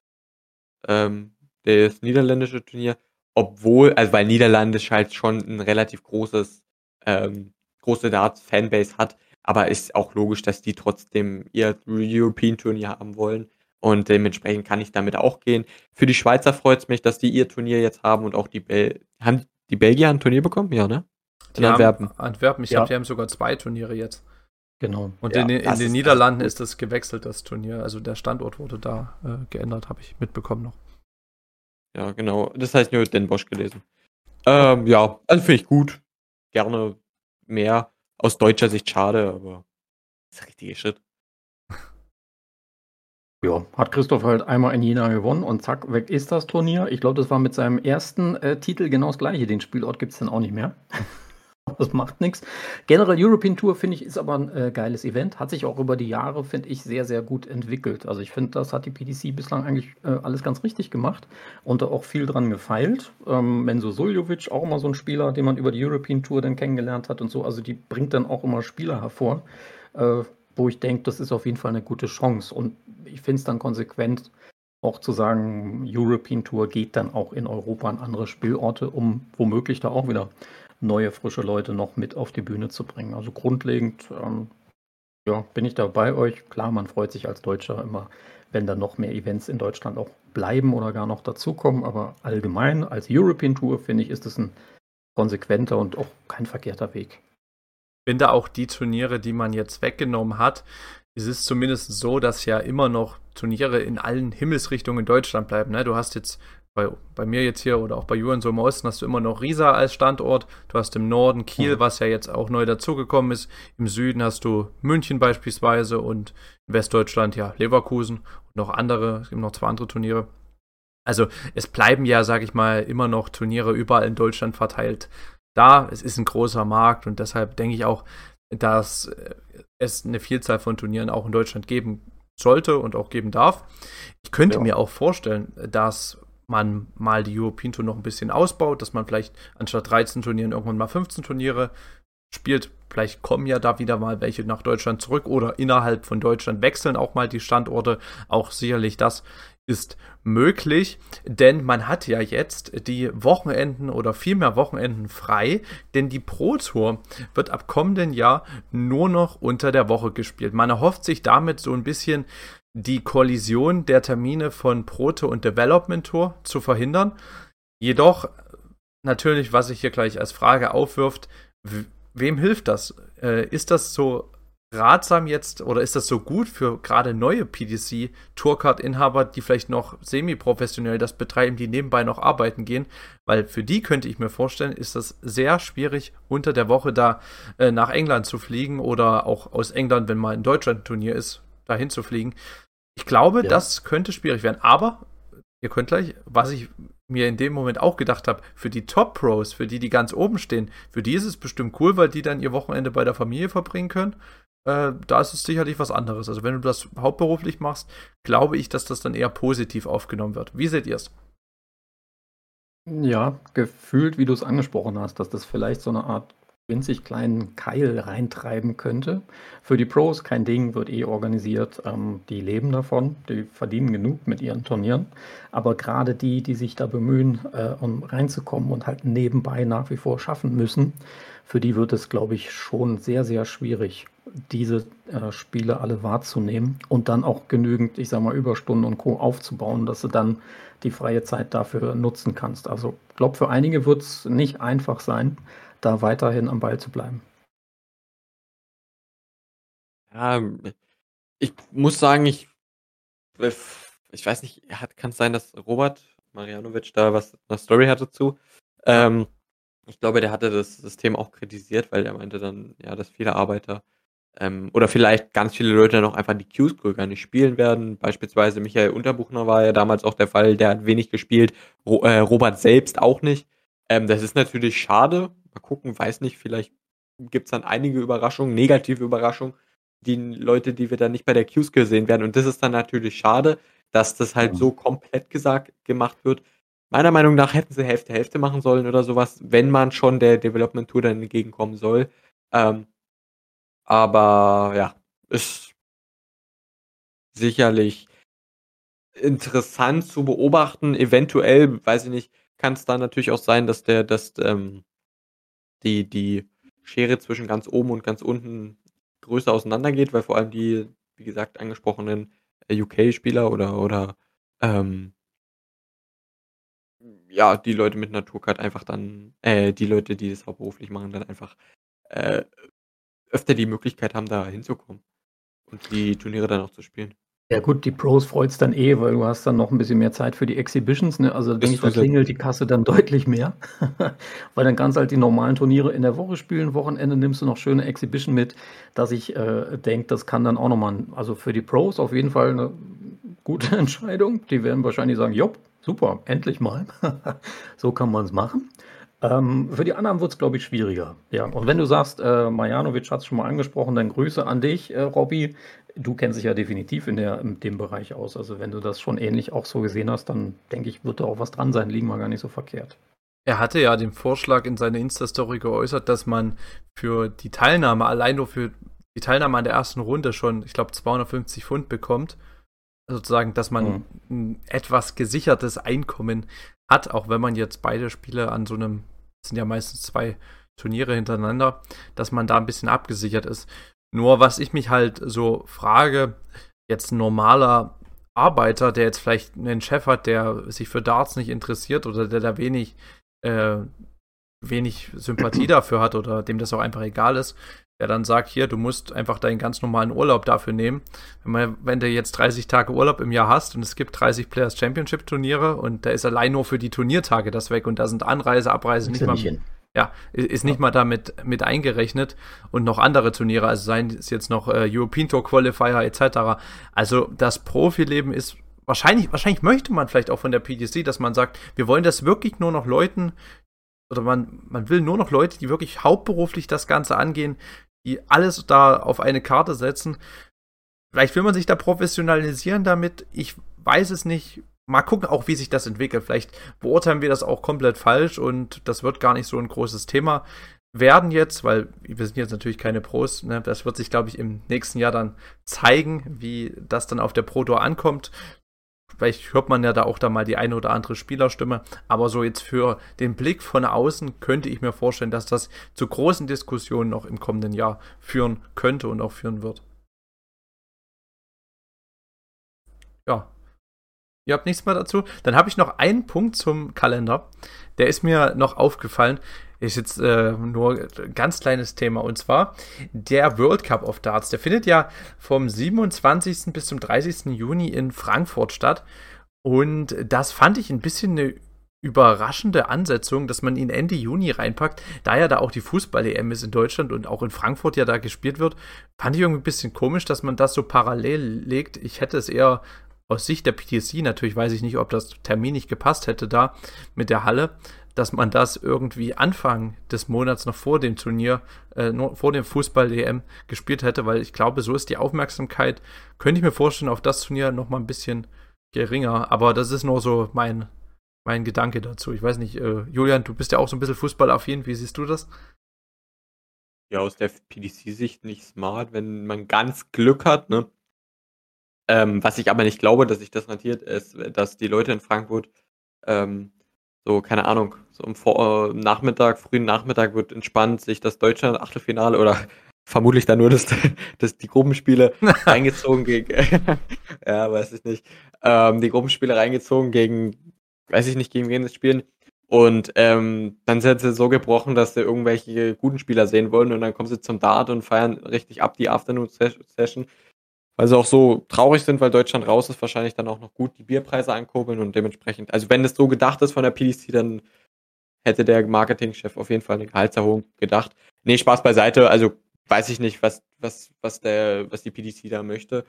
Das niederländische Turnier. Weil Niederlande halt schon ein relativ große Darts-Fanbase hat, aber ist auch logisch, dass die trotzdem ihr European-Turnier haben wollen und dementsprechend kann ich damit auch gehen. Für die Schweizer freut es mich, dass die ihr Turnier jetzt haben und auch haben die Belgier ein Turnier bekommen? Ja, ne? In Antwerpen. Ich glaube, die haben sogar 2 Turniere jetzt. Genau. Und in den Niederlanden ist das gewechselt, das Turnier. Also der Standort wurde da geändert, habe ich mitbekommen noch. Ja, genau. Das heißt nur Den Bosch gelesen. Ja, also finde ich gut. Gerne mehr. Aus deutscher Sicht schade, aber das ist der richtige Schritt. Ja, hat Christoph halt einmal in Jena gewonnen und zack, weg ist das Turnier. Ich glaube, das war mit seinem ersten Titel genau das gleiche. Den Spielort gibt es dann auch nicht mehr. Das macht nichts. Generell European Tour, finde ich, ist aber ein geiles Event. Hat sich auch über die Jahre, finde ich, sehr, sehr gut entwickelt. Also ich finde, das hat die PDC bislang eigentlich alles ganz richtig gemacht und da auch viel dran gefeilt. Menzo Suljovic, auch immer so ein Spieler, den man über die European Tour dann kennengelernt hat und so. Also die bringt dann auch immer Spieler hervor, wo ich denke, das ist auf jeden Fall eine gute Chance. Und ich finde es dann konsequent, auch zu sagen, European Tour geht dann auch in Europa an andere Spielorte, um womöglich da auch wieder neue, frische Leute noch mit auf die Bühne zu bringen. Also grundlegend, ja, bin ich da bei euch. Klar, man freut sich als Deutscher immer, wenn da noch mehr Events in Deutschland auch bleiben oder gar noch dazukommen. Aber allgemein als European Tour, finde ich, ist es ein konsequenter und auch kein verkehrter Weg. Ich finde auch die Turniere, die man jetzt weggenommen hat, es ist zumindest so, dass ja immer noch Turniere in allen Himmelsrichtungen in Deutschland bleiben. Ne? Du hast jetzt bei mir jetzt hier oder auch bei Julian so im Osten hast du immer noch Riesa als Standort. Du hast im Norden Kiel, was ja jetzt auch neu dazugekommen ist. Im Süden hast du München beispielsweise und in Westdeutschland ja Leverkusen und noch andere, es gibt noch 2 andere Turniere. Also es bleiben ja, sag ich mal, immer noch Turniere überall in Deutschland verteilt. Es ist ein großer Markt und deshalb denke ich auch, dass es eine Vielzahl von Turnieren auch in Deutschland geben sollte und auch geben darf. Ich könnte mir auch vorstellen, dass man mal die European Tour noch ein bisschen ausbaut, dass man vielleicht anstatt 13 Turnieren irgendwann mal 15 Turniere spielt. Vielleicht kommen ja da wieder mal welche nach Deutschland zurück oder innerhalb von Deutschland wechseln auch mal die Standorte. Auch sicherlich das ist möglich, denn man hat ja jetzt die Wochenenden oder viel mehr Wochenenden frei, denn die Pro Tour wird ab kommenden Jahr nur noch unter der Woche gespielt. Man erhofft sich damit so ein bisschen die Kollision der Termine von Pro Tour und Development Tour zu verhindern. Jedoch, natürlich, was sich hier gleich als Frage aufwirft, wem hilft das? Ist das so ratsam jetzt oder ist das so gut für gerade neue PDC-Tourcard-Inhaber, die vielleicht noch semi-professionell das betreiben, die nebenbei noch arbeiten gehen? Weil für die könnte ich mir vorstellen, ist das sehr schwierig, unter der Woche da nach England zu fliegen oder auch aus England, wenn mal in Deutschland ein Turnier ist, dahin zu fliegen. Ich glaube, das könnte schwierig werden. Aber ihr könnt gleich, was ich mir in dem Moment auch gedacht habe, für die Top-Pros, für die ganz oben stehen, für die ist es bestimmt cool, weil die dann ihr Wochenende bei der Familie verbringen können. Da ist es sicherlich was anderes. Also wenn du das hauptberuflich machst, glaube ich, dass das dann eher positiv aufgenommen wird. Wie seht ihr es? Ja, gefühlt, wie du es angesprochen hast, dass das vielleicht so eine Art winzig kleinen Keil reintreiben könnte. Für die Pros kein Ding, wird organisiert. Die leben davon, die verdienen genug mit ihren Turnieren. Aber gerade die sich da bemühen, um reinzukommen und halt nebenbei nach wie vor schaffen müssen, für die wird es, glaube ich, schon sehr, sehr schwierig, diese Spiele alle wahrzunehmen und dann auch genügend, ich sag mal, Überstunden und Co. aufzubauen, dass du dann die freie Zeit dafür nutzen kannst. Also ich glaube, für einige wird es nicht einfach sein, da weiterhin am Ball zu bleiben. Ja, ich muss sagen, ich weiß nicht, kann es sein, dass Robert Marjanovic da eine Story hat dazu. Ich glaube, der hatte das System auch kritisiert, weil er meinte dann, ja, dass viele Arbeiter oder vielleicht ganz viele Leute noch einfach die Q-School gar nicht spielen werden. Beispielsweise Michael Unterbuchner war ja damals auch der Fall, der hat wenig gespielt, Robert selbst auch nicht. Das ist natürlich schade. Mal gucken, weiß nicht, vielleicht gibt es dann einige Überraschungen, negative Überraschungen, die Leute, die wir dann nicht bei der Q-Skill sehen werden. Und das ist dann natürlich schade, dass das halt so komplett gemacht wird. Meiner Meinung nach hätten sie Hälfte machen sollen oder sowas, wenn man schon der Development Tour dann entgegenkommen soll. Aber ja, ist sicherlich interessant zu beobachten. Eventuell, weiß ich nicht, kann es dann natürlich auch sein, dass die Schere zwischen ganz oben und ganz unten größer auseinandergeht, weil vor allem die, wie gesagt, angesprochenen UK-Spieler oder ja, die Leute mit Naturcard einfach dann, die Leute, die das hauptberuflich machen, dann einfach äh, öfter die Möglichkeit haben, da hinzukommen und die Turniere dann auch zu spielen. Ja gut, die Pros freut es dann weil du hast dann noch ein bisschen mehr Zeit für die Exhibitions, ne? Also denke ich, da klingelt die Kasse dann deutlich mehr. Weil dann kannst du halt die normalen Turniere in der Woche spielen, Wochenende nimmst du noch schöne Exhibition mit, dass ich denke, das kann dann auch nochmal, also für die Pros auf jeden Fall eine gute Entscheidung. Die werden wahrscheinlich sagen, jopp, super, endlich mal. So kann man es machen. Für die anderen wird es, glaube ich, schwieriger. Ja, und wenn du sagst, Marjanovic hat es schon mal angesprochen, dann Grüße an dich, Robby. Du kennst dich ja definitiv in dem Bereich aus. Also wenn du das schon ähnlich auch so gesehen hast, dann denke ich, wird da auch was dran sein, liegen wir gar nicht so verkehrt. Er hatte ja den Vorschlag in seiner Insta-Story geäußert, dass man für die Teilnahme, allein nur für die Teilnahme an der ersten Runde schon, ich glaube, 250 Pfund bekommt. Sozusagen, dass man ein etwas gesichertes Einkommen hat, auch wenn man jetzt beide Spiele an so einem, das sind ja meistens 2 Turniere hintereinander, dass man da ein bisschen abgesichert ist. Nur was ich mich halt so frage, jetzt ein normaler Arbeiter, der jetzt vielleicht einen Chef hat, der sich für Darts nicht interessiert oder der da wenig Sympathie dafür hat oder dem das auch einfach egal ist, der dann sagt, hier, du musst einfach deinen ganz normalen Urlaub dafür nehmen. Wenn du jetzt 30 Tage Urlaub im Jahr hast und es gibt 30 Players Championship Turniere und da ist allein nur für die Turniertage das weg und da sind Anreise, Abreise nicht mal damit mit eingerechnet und noch andere Turniere, also seien es jetzt noch European Tour Qualifier etc. Also das Profileben ist wahrscheinlich möchte man vielleicht auch von der PDC, dass man sagt, wir wollen das wirklich nur noch Leuten, oder man will nur noch Leute, die wirklich hauptberuflich das Ganze angehen, die alles da auf eine Karte setzen. Vielleicht will man sich da professionalisieren damit. Ich weiß es nicht. Mal gucken auch, wie sich das entwickelt. Vielleicht beurteilen wir das auch komplett falsch und das wird gar nicht so ein großes Thema werden jetzt, weil wir sind jetzt natürlich keine Pros. Ne? Das wird sich, glaube ich, im nächsten Jahr dann zeigen, wie das dann auf der Pro Tour ankommt. Vielleicht hört man ja da auch mal die eine oder andere Spielerstimme. Aber so jetzt für den Blick von außen könnte ich mir vorstellen, dass das zu großen Diskussionen noch im kommenden Jahr führen könnte und auch führen wird. Ja. Ihr habt nichts mehr dazu? Dann habe ich noch einen Punkt zum Kalender. Der ist mir noch aufgefallen. Ist jetzt nur ein ganz kleines Thema. Und zwar der World Cup of Darts. Der findet ja vom 27. bis zum 30. Juni in Frankfurt statt. Und das fand ich ein bisschen eine überraschende Ansetzung, dass man ihn Ende Juni reinpackt. Da ja da auch die Fußball-EM ist in Deutschland und auch in Frankfurt ja da gespielt wird, fand ich irgendwie ein bisschen komisch, dass man das so parallel legt. Ich hätte es eher aus Sicht der PTC, natürlich weiß ich nicht, ob das Termin nicht gepasst hätte da mit der Halle, dass man das irgendwie Anfang des Monats noch vor dem Turnier, nur vor dem Fußball-EM gespielt hätte, weil ich glaube, so ist die Aufmerksamkeit, könnte ich mir vorstellen, auf das Turnier noch mal ein bisschen geringer, aber das ist nur so mein Gedanke dazu. Ich weiß nicht, Julian, du bist ja auch so ein bisschen fußballaffin, wie siehst du das? Ja, aus der PDC-Sicht nicht smart, wenn man ganz Glück hat, ne? Was ich aber nicht glaube, dass sich das rentiert, ist, dass die Leute in Frankfurt so, keine Ahnung, so im frühen Nachmittag wird entspannt sich das Deutschland-Achtelfinale oder vermutlich dann nur die Gruppenspiele reingezogen gegen, ja, weiß ich nicht, die Gruppenspiele reingezogen gegen, weiß ich nicht, gegen wen sie spielen. Und dann sind sie so gebrochen, dass sie irgendwelche guten Spieler sehen wollen und dann kommen sie zum Dart und feiern richtig ab die Afternoon-Session. Weil sie auch so traurig sind, weil Deutschland raus ist, wahrscheinlich dann auch noch gut die Bierpreise ankurbeln und dementsprechend, also wenn das so gedacht ist von der PDC, dann hätte der Marketingchef auf jeden Fall eine Gehaltserhöhung gedacht. Nee, Spaß beiseite, also weiß ich nicht, was die PDC da möchte.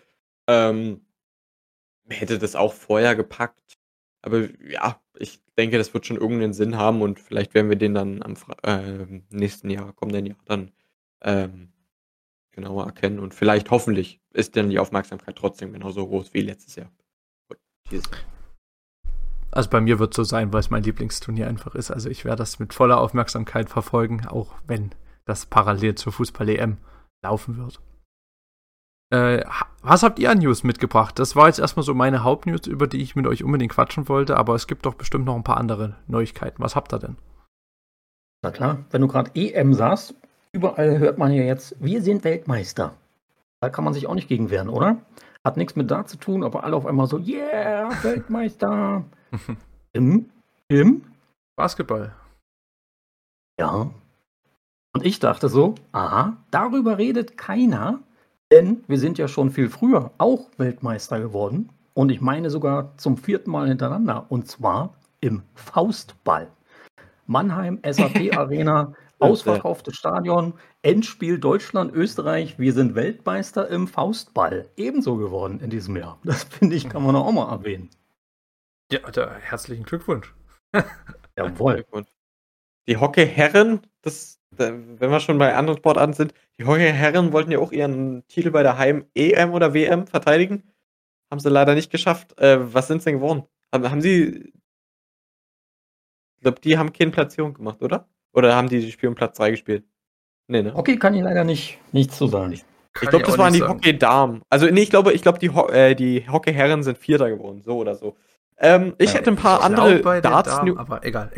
Hätte das auch vorher gepackt, aber ja, ich denke, das wird schon irgendeinen Sinn haben und vielleicht werden wir den dann am kommenden Jahr dann genauer erkennen und vielleicht hoffentlich ist dann die Aufmerksamkeit trotzdem genauso groß wie letztes Jahr. Also bei mir wird es so sein, weil es mein Lieblingsturnier einfach ist. Also ich werde das mit voller Aufmerksamkeit verfolgen, auch wenn das parallel zur Fußball-EM laufen wird. Was habt ihr an News mitgebracht? Das war jetzt erstmal so meine Hauptnews, über die ich mit euch unbedingt quatschen wollte, aber es gibt doch bestimmt noch ein paar andere Neuigkeiten. Was habt ihr denn? Na klar, wenn du gerade EM sagst, überall hört man ja jetzt, wir sind Weltmeister. Da kann man sich auch nicht gegen wehren, oder? Hat nichts mit da zu tun, aber alle auf einmal so, yeah, Weltmeister. Im Basketball. Ja. Und ich dachte so, aha, darüber redet keiner, denn wir sind ja schon viel früher auch Weltmeister geworden. Und ich meine sogar zum 4. Mal hintereinander. Und zwar im Faustball. Mannheim, SAP Arena, ausverkauftes Stadion, Endspiel Deutschland, Österreich. Wir sind Weltmeister im Faustball. Ebenso geworden in diesem Jahr. Das finde ich, kann man auch mal erwähnen. Ja, herzlichen Glückwunsch. Jawohl. Die Hockey-Herren, wenn wir schon bei anderen Sportarten sind, die Hockey-Herren wollten ja auch ihren Titel bei der Heim-EM oder WM verteidigen. Haben sie leider nicht geschafft. Was sind sie denn geworden? Haben sie... Ich glaube, die haben keine Platzierung gemacht, oder? Oder haben die Spiel um Platz 3 gespielt? Nee, ne? Hockey kann ich leider nichts zu sagen. Ich glaube, das waren die Hockey-Damen. Also, nee, ich glaube, die Hockey-Herren sind Vierter geworden, so oder so. Ich hätte ein paar andere Darts. Aber egal.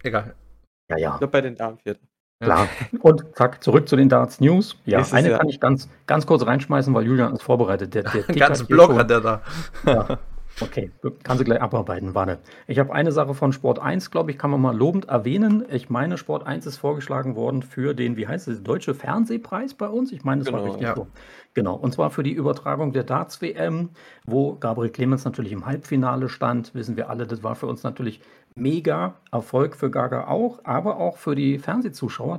Ja. Ich glaube, bei den Damen Vierter. Klar. Und zack, zurück zu den Darts News. Ja, eine kann ich ganz kurz reinschmeißen, weil Julian ist vorbereitet. Der ganzen Blog hat der da. Ja. Okay, kannst du gleich abarbeiten, warte. Ich habe eine Sache von Sport 1, glaube ich, kann man mal lobend erwähnen. Ich meine, Sport 1 ist vorgeschlagen worden für den, wie heißt es, Deutsche Fernsehpreis bei uns. Ich meine, das war richtig so. Genau, und zwar für die Übertragung der Darts-WM, wo Gabriel Clemens natürlich im Halbfinale stand. Wissen wir alle, das war für uns natürlich mega Erfolg, für Gaga auch, aber auch für die Fernsehzuschauer.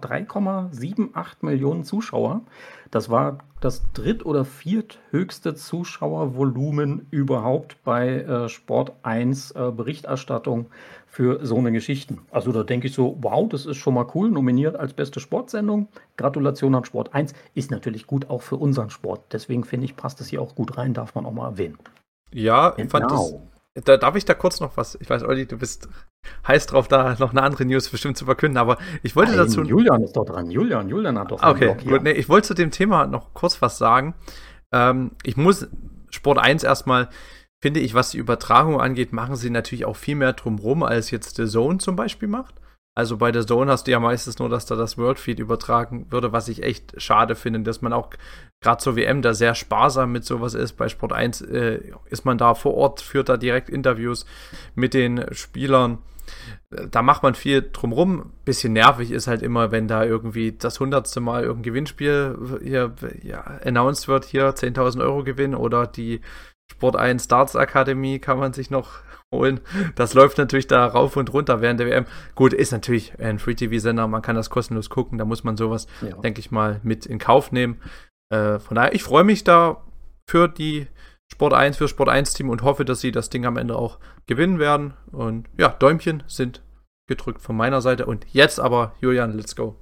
3,78 Millionen Zuschauer. Das war das dritt- oder vierthöchste Zuschauervolumen überhaupt bei Sport 1 Berichterstattung für so eine Geschichten. Also da denke ich so, wow, das ist schon mal cool, nominiert als beste Sportsendung. Gratulation an Sport 1, ist natürlich gut auch für unseren Sport. Deswegen finde ich, passt es hier auch gut rein, darf man auch mal erwähnen. Ja, ich fand das... Da darf ich da kurz noch was, ich weiß, Olli, du bist heiß drauf, da noch eine andere News bestimmt zu verkünden, aber ich wollte dazu... Julian ist doch dran, Julian hat doch... Okay, gut, nee, ich wollte zu dem Thema noch kurz was sagen. Ich muss Sport 1 erstmal, finde ich, was die Übertragung angeht, machen sie natürlich auch viel mehr drumrum, als jetzt The Zone zum Beispiel macht. Also bei der Zone hast du ja meistens nur, dass da das Worldfeed übertragen würde, was ich echt schade finde, dass man auch gerade zur WM da sehr sparsam mit sowas ist. Bei Sport 1 ist man da vor Ort, führt da direkt Interviews mit den Spielern. Da macht man viel drumrum. Bisschen nervig ist halt immer, wenn da irgendwie das 100. Mal irgendein Gewinnspiel hier announced wird, hier 10.000 Euro Gewinn oder die Sport 1 Darts Akademie kann man sich noch holen. Das läuft natürlich da rauf und runter während der WM. Gut, ist natürlich ein Free-TV-Sender, man kann das kostenlos gucken, da muss man sowas, denke ich mal, mit in Kauf nehmen. Von daher, ich freue mich da für die Sport 1, für Sport 1-Team und hoffe, dass sie das Ding am Ende auch gewinnen werden. Und ja, Däumchen sind gedrückt von meiner Seite. Und jetzt aber, Julian, let's go.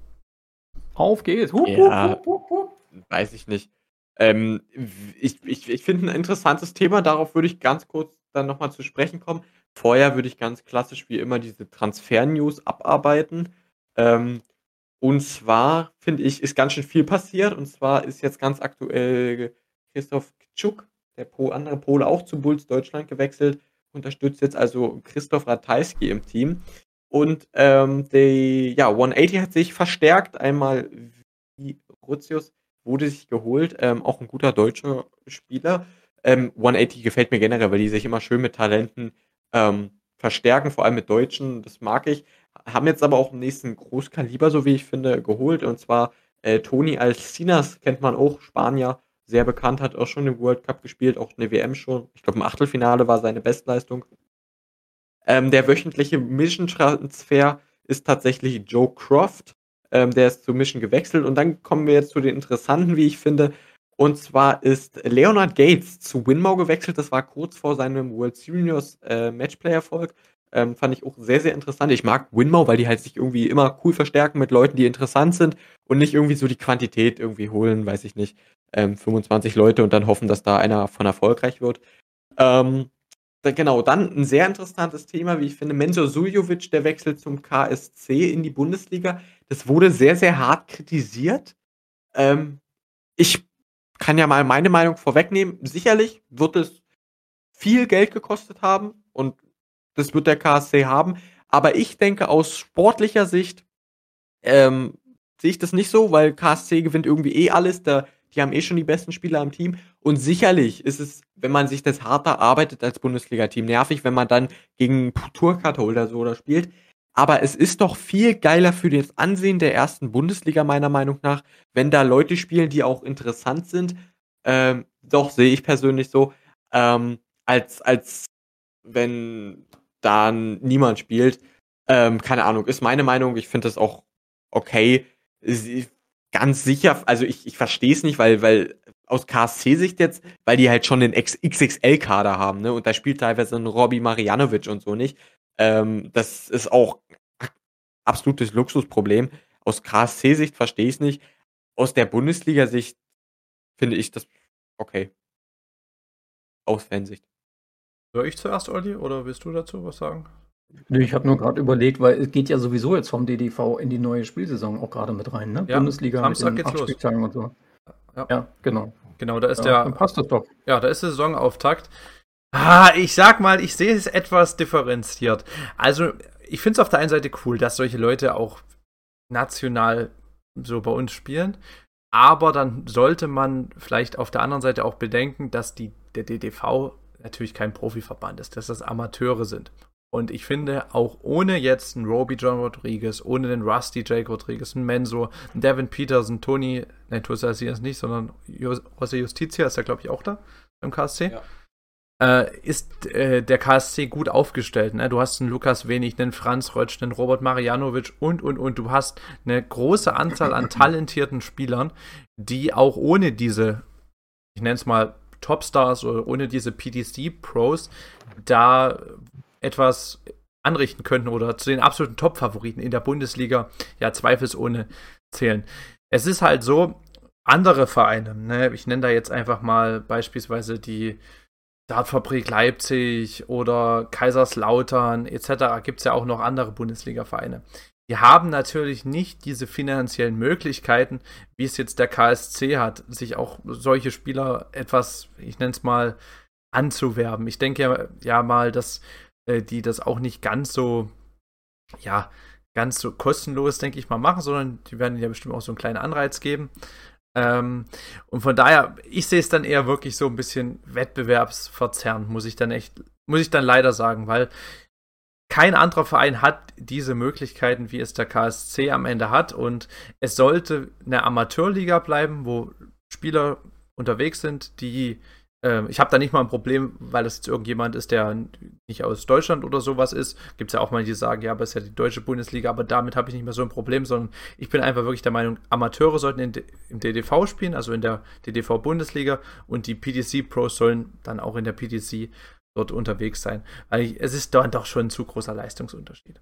Auf geht's. Weiß ich nicht. Ich finde ein interessantes Thema, darauf würde ich ganz kurz dann nochmal zu sprechen kommen. Vorher würde ich ganz klassisch wie immer diese Transfer-News abarbeiten. Und zwar, finde ich, ist ganz schön viel passiert. Und zwar ist jetzt ganz aktuell Christoph Ktschuk, der andere Pole, auch zu Bulls Deutschland gewechselt. Unterstützt jetzt also Christoph Ratajski im Team. Und 180 hat sich verstärkt. Einmal wie Ruzius wurde sich geholt, auch ein guter deutscher Spieler. 180 gefällt mir generell, weil die sich immer schön mit Talenten verstärken, vor allem mit Deutschen, das mag ich. Haben jetzt aber auch einen nächsten Großkaliber, so wie ich finde, geholt, und zwar Toni Alcinas, kennt man auch, Spanier, sehr bekannt, hat auch schon im World Cup gespielt, auch eine WM schon. Ich glaube, im Achtelfinale war seine Bestleistung. Der wöchentliche Mission-Transfer ist tatsächlich Joe Croft. Der ist zu Mission gewechselt. Und dann kommen wir jetzt zu den interessanten, wie ich finde. Und zwar ist Leonard Gates zu Winmau gewechselt. Das war kurz vor seinem World Juniors Matchplay-Erfolg. Fand ich auch sehr, sehr interessant. Ich mag Winmau, weil die halt sich irgendwie immer cool verstärken mit Leuten, die interessant sind und nicht irgendwie so die Quantität irgendwie holen, weiß ich nicht, 25 Leute und dann hoffen, dass da einer von erfolgreich wird. Genau, dann ein sehr interessantes Thema, wie ich finde, Mensur Suljovic, der Wechsel zum KSC in die Bundesliga. Das wurde sehr, sehr hart kritisiert. Ich kann ja mal meine Meinung vorwegnehmen. Sicherlich wird es viel Geld gekostet haben und das wird der KSC haben. Aber ich denke, aus sportlicher Sicht sehe ich das nicht so, weil KSC gewinnt irgendwie alles. Die haben schon die besten Spieler im Team. Und sicherlich ist es, wenn man sich das hart erarbeitet als Bundesliga-Team, nervig, wenn man dann gegen Tourkarte oder so oder spielt. Aber es ist doch viel geiler für das Ansehen der ersten Bundesliga, meiner Meinung nach, wenn da Leute spielen, die auch interessant sind. Doch, sehe ich persönlich so. Als wenn dann niemand spielt. Keine Ahnung, ist meine Meinung. Ich finde das auch okay. Ganz sicher, also ich verstehe es nicht, weil aus KSC-Sicht jetzt, weil die halt schon den XXL-Kader haben, ne? Und da spielt teilweise ein Robbie Marjanovic und so nicht. Das ist auch absolutes Luxusproblem. Aus KSC-Sicht verstehe ich es nicht. Aus der Bundesliga-Sicht finde ich das okay. Aus Fansicht. Soll ich zuerst, Olli, oder willst du dazu was sagen? Nee, ich habe nur gerade überlegt, weil es geht ja sowieso jetzt vom DDV in die neue Spielsaison auch gerade mit rein, ne? Ja, Bundesliga mit Samstag den geht's 8 los. Spieltagen und so. Ja, genau. Genau, da ist Dann passt das doch. Ja, da ist der Saisonauftakt. Ich sag mal, ich sehe es etwas differenziert. Also, ich finde es auf der einen Seite cool, dass solche Leute auch national so bei uns spielen. Aber dann sollte man vielleicht auf der anderen Seite auch bedenken, dass der DDV natürlich kein Profiverband ist, dass das Amateure sind. Und ich finde, auch ohne jetzt einen Roby John Rodriguez, ohne den Rusty Jake Rodriguez, einen Mensur, einen Devin Peterson, Toni, nein, Tosa ist jetzt nicht, sondern Jose Justicia ist ja, glaube ich, auch da beim KSC. Ja. Ist der KSC gut aufgestellt. Ne? Du hast einen Lukas Wenig, einen Franz Rötsch, einen Robert Marjanovic und. Du hast eine große Anzahl an talentierten Spielern, die auch ohne diese, ich nenne es mal Topstars oder ohne diese PDC-Pros da etwas anrichten könnten oder zu den absoluten Top-Favoriten in der Bundesliga ja zweifelsohne zählen. Es ist halt so, andere Vereine, ne? Ich nenne da jetzt einfach mal beispielsweise die Dartfabrik Leipzig oder Kaiserslautern etc. Gibt es ja auch noch andere Bundesliga-Vereine. Die haben natürlich nicht diese finanziellen Möglichkeiten, wie es jetzt der KSC hat, sich auch solche Spieler etwas, ich nenne es mal, anzuwerben. Ich denke ja mal, dass die das auch nicht ganz so kostenlos, denke ich mal, machen, sondern die werden ja bestimmt auch so einen kleinen Anreiz geben. Und von daher, ich sehe es dann eher wirklich so ein bisschen wettbewerbsverzerrend, muss ich dann leider sagen, weil kein anderer Verein hat diese Möglichkeiten, wie es der KSC am Ende hat, und es sollte eine Amateurliga bleiben, wo Spieler unterwegs sind, die ich habe da nicht mal ein Problem, weil das jetzt irgendjemand ist, der nicht aus Deutschland oder sowas ist. Gibt es ja auch manche, die sagen, ja, aber es ist ja die deutsche Bundesliga, aber damit habe ich nicht mehr so ein Problem, sondern ich bin einfach wirklich der Meinung, Amateure sollten im DDV spielen, also in der DDV-Bundesliga, und die PDC-Pros sollen dann auch in der PDC dort unterwegs sein. Weil es ist dann doch schon ein zu großer Leistungsunterschied.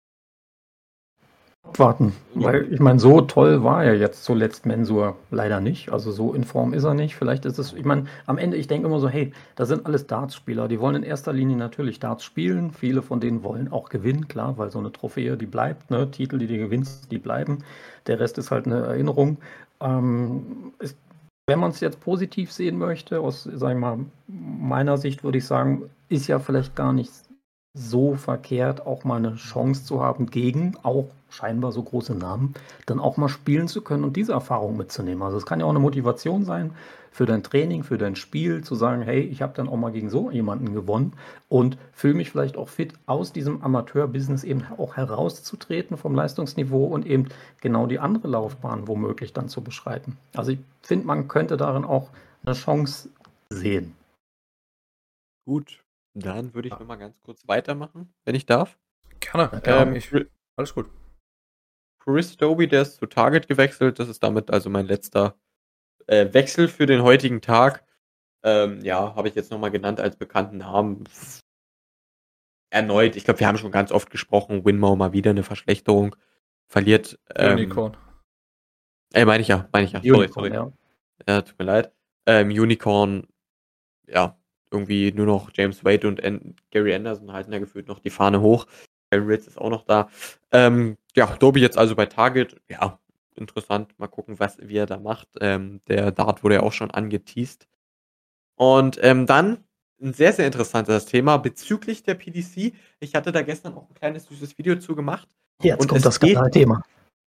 Abwarten, weil ich meine, so toll war er jetzt zuletzt Mensur leider nicht. Also so in Form ist er nicht. Vielleicht ist es, ich meine, am Ende, ich denke immer so, hey, das sind alles Darts-Spieler. Die wollen in erster Linie natürlich Darts spielen. Viele von denen wollen auch gewinnen, klar, weil so eine Trophäe, die bleibt, ne? Titel, die du gewinnst, die bleiben. Der Rest ist halt eine Erinnerung. Wenn man es jetzt positiv sehen möchte, aus, sag ich mal, meiner Sicht würde ich sagen, ist ja vielleicht gar nicht so verkehrt, auch mal eine Chance zu haben, gegen auch scheinbar so große Namen, dann auch mal spielen zu können und diese Erfahrung mitzunehmen. Also es kann ja auch eine Motivation sein für dein Training, für dein Spiel, zu sagen, hey, ich habe dann auch mal gegen so jemanden gewonnen und fühle mich vielleicht auch fit, aus diesem Amateur-Business eben auch herauszutreten vom Leistungsniveau und eben genau die andere Laufbahn womöglich dann zu beschreiten. Also ich finde, man könnte darin auch eine Chance sehen. Gut, dann würde ich noch mal ganz kurz weitermachen, wenn ich darf. Gerne. Alles gut. Chris Doby, der ist zu Target gewechselt. Das ist damit also mein letzter Wechsel für den heutigen Tag. Habe ich jetzt nochmal genannt als bekannten Namen. Erneut, ich glaube, wir haben schon ganz oft gesprochen, Winmau mal wieder eine Verschlechterung. Verliert. Unicorn. Meine ich ja. Unicorn, Sorry. Ja, tut mir leid. Unicorn, ja, irgendwie nur noch James Wade und Gary Anderson halten da gefühlt noch die Fahne hoch. Kyle Ritz ist auch noch da. Doby jetzt also bei Target, ja, interessant. Mal gucken, wie er da macht. Der Dart wurde ja auch schon angeteased. Und dann ein sehr, sehr interessantes Thema bezüglich der PDC. Ich hatte da gestern auch ein kleines süßes Video zu gemacht. Jetzt kommt das Skandalthema.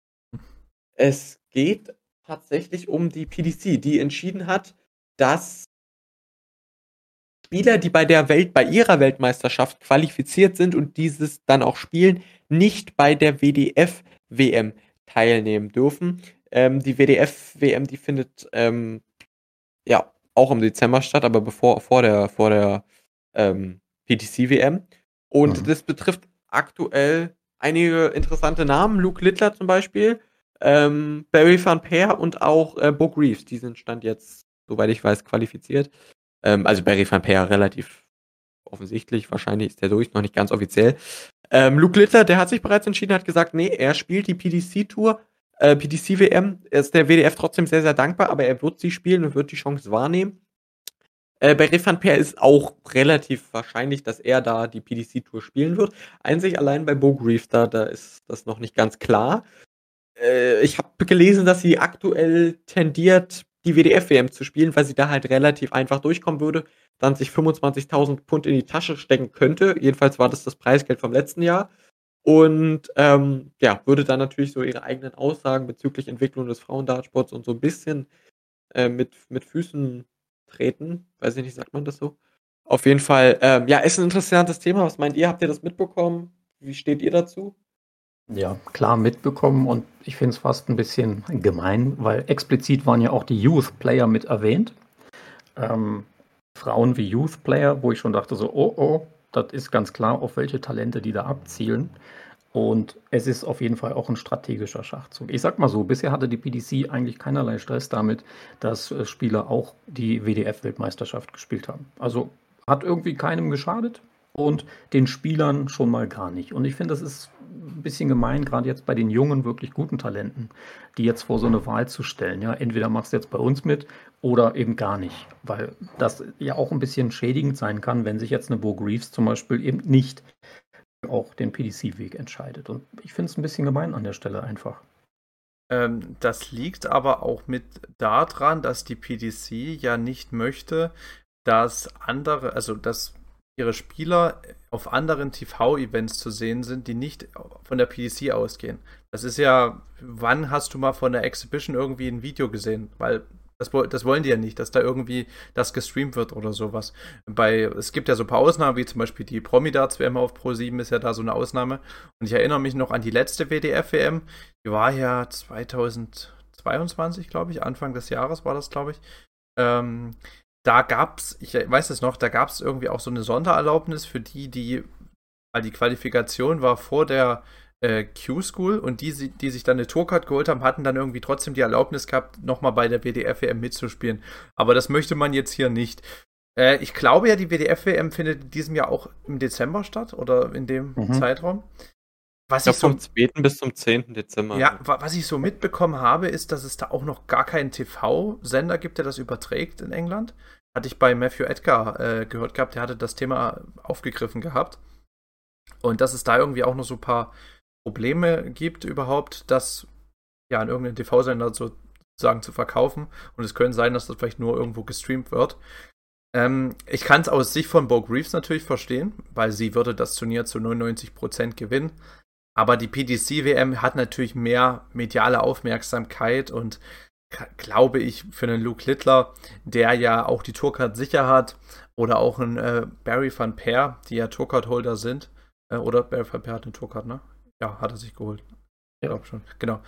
Es geht tatsächlich um die PDC, die entschieden hat, dass Spieler, die bei ihrer Weltmeisterschaft qualifiziert sind und dieses dann auch spielen, nicht bei der WDF-WM teilnehmen dürfen. Die WDF-WM, die findet auch im Dezember statt, aber vor der PDC-WM. Und das betrifft aktuell einige interessante Namen. Luke Littler zum Beispiel, Barry van Peer und auch Bo Greaves. Die sind Stand jetzt, soweit ich weiß, qualifiziert. Also Barry van Peer relativ offensichtlich. Wahrscheinlich ist der durch, noch nicht ganz offiziell. Luke Littler, der hat sich bereits entschieden, hat gesagt, nee, er spielt die PDC-Tour, PDC-WM. Er ist der WDF trotzdem sehr, sehr dankbar, aber er wird sie spielen und wird die Chance wahrnehmen. Barry van Peer ist auch relativ wahrscheinlich, dass er da die PDC-Tour spielen wird. Einzig allein bei Bo Greaves, da ist das noch nicht ganz klar. Ich habe gelesen, dass sie aktuell tendiert, die WDF-WM zu spielen, weil sie da halt relativ einfach durchkommen würde, dann sich 25.000 Pfund in die Tasche stecken könnte. Jedenfalls war das Preisgeld vom letzten Jahr. Und würde dann natürlich so ihre eigenen Aussagen bezüglich Entwicklung des Frauendartsports und so ein bisschen mit Füßen treten. Weiß ich nicht, sagt man das so? Auf jeden Fall, ist ein interessantes Thema. Was meint ihr? Habt ihr das mitbekommen? Wie steht ihr dazu? Ja, klar mitbekommen, und ich finde es fast ein bisschen gemein, weil explizit waren ja auch die Youth-Player mit erwähnt. Frauen wie Youth-Player, wo ich schon dachte so, oh, das ist ganz klar, auf welche Talente die da abzielen. Und es ist auf jeden Fall auch ein strategischer Schachzug. Ich sag mal so, bisher hatte die PDC eigentlich keinerlei Stress damit, dass Spieler auch die WDF-Weltmeisterschaft gespielt haben. Also hat irgendwie keinem geschadet und den Spielern schon mal gar nicht. Und ich finde, das ist ein bisschen gemein, gerade jetzt bei den jungen, wirklich guten Talenten, die jetzt vor so eine Wahl zu stellen. Ja, entweder machst du jetzt bei uns mit oder eben gar nicht. Weil das ja auch ein bisschen schädigend sein kann, wenn sich jetzt eine Bo Greaves zum Beispiel eben nicht auch den PDC-Weg entscheidet. Und ich finde es ein bisschen gemein an der Stelle einfach. Das liegt aber auch mit daran, dass die PDC ja nicht möchte, dass dass ihre Spieler auf anderen TV-Events zu sehen sind, die nicht von der PDC ausgehen. Das ist ja, wann hast du mal von der Exhibition irgendwie ein Video gesehen? Weil das wollen die ja nicht, dass da irgendwie das gestreamt wird oder sowas. Es gibt ja so ein paar Ausnahmen, wie zum Beispiel die Promi-Darts-WM auf Pro7 ist ja da so eine Ausnahme. Und ich erinnere mich noch an die letzte WDF-WM. Die war ja 2022, glaube ich, Anfang des Jahres war das, glaube ich. Da gab's, ich weiß es noch, da gab es irgendwie auch so eine Sondererlaubnis für weil die Qualifikation war vor der Q-School, und die sich dann eine Tourcard geholt haben, hatten dann irgendwie trotzdem die Erlaubnis gehabt, nochmal bei der WDF-WM mitzuspielen. Aber das möchte man jetzt hier nicht. Ich glaube ja, die WDF-WM findet in diesem Jahr auch im Dezember statt, oder in dem Zeitraum. Vom 2. bis zum 10. Dezember. Ja, was ich so mitbekommen habe, ist, dass es da auch noch gar keinen TV-Sender gibt, der das überträgt in England. Hatte ich bei Matthew Edgar gehört gehabt, der hatte das Thema aufgegriffen gehabt. Und dass es da irgendwie auch noch so ein paar Probleme gibt überhaupt, das an irgendeinen TV-Sender sozusagen zu verkaufen. Und es könnte sein, dass das vielleicht nur irgendwo gestreamt wird. Ich kann es aus Sicht von Bo Greaves natürlich verstehen, weil sie würde das Turnier zu 99% gewinnen. Aber die PDC-WM hat natürlich mehr mediale Aufmerksamkeit, und glaube ich, für einen Luke Littler, der ja auch die Tourcard sicher hat, oder auch einen Barry van Peer, die ja Tourcard-Holder sind. Oder Barry van Peer hat eine Tourcard, ne? Ja, hat er sich geholt. Ich glaube schon, genau.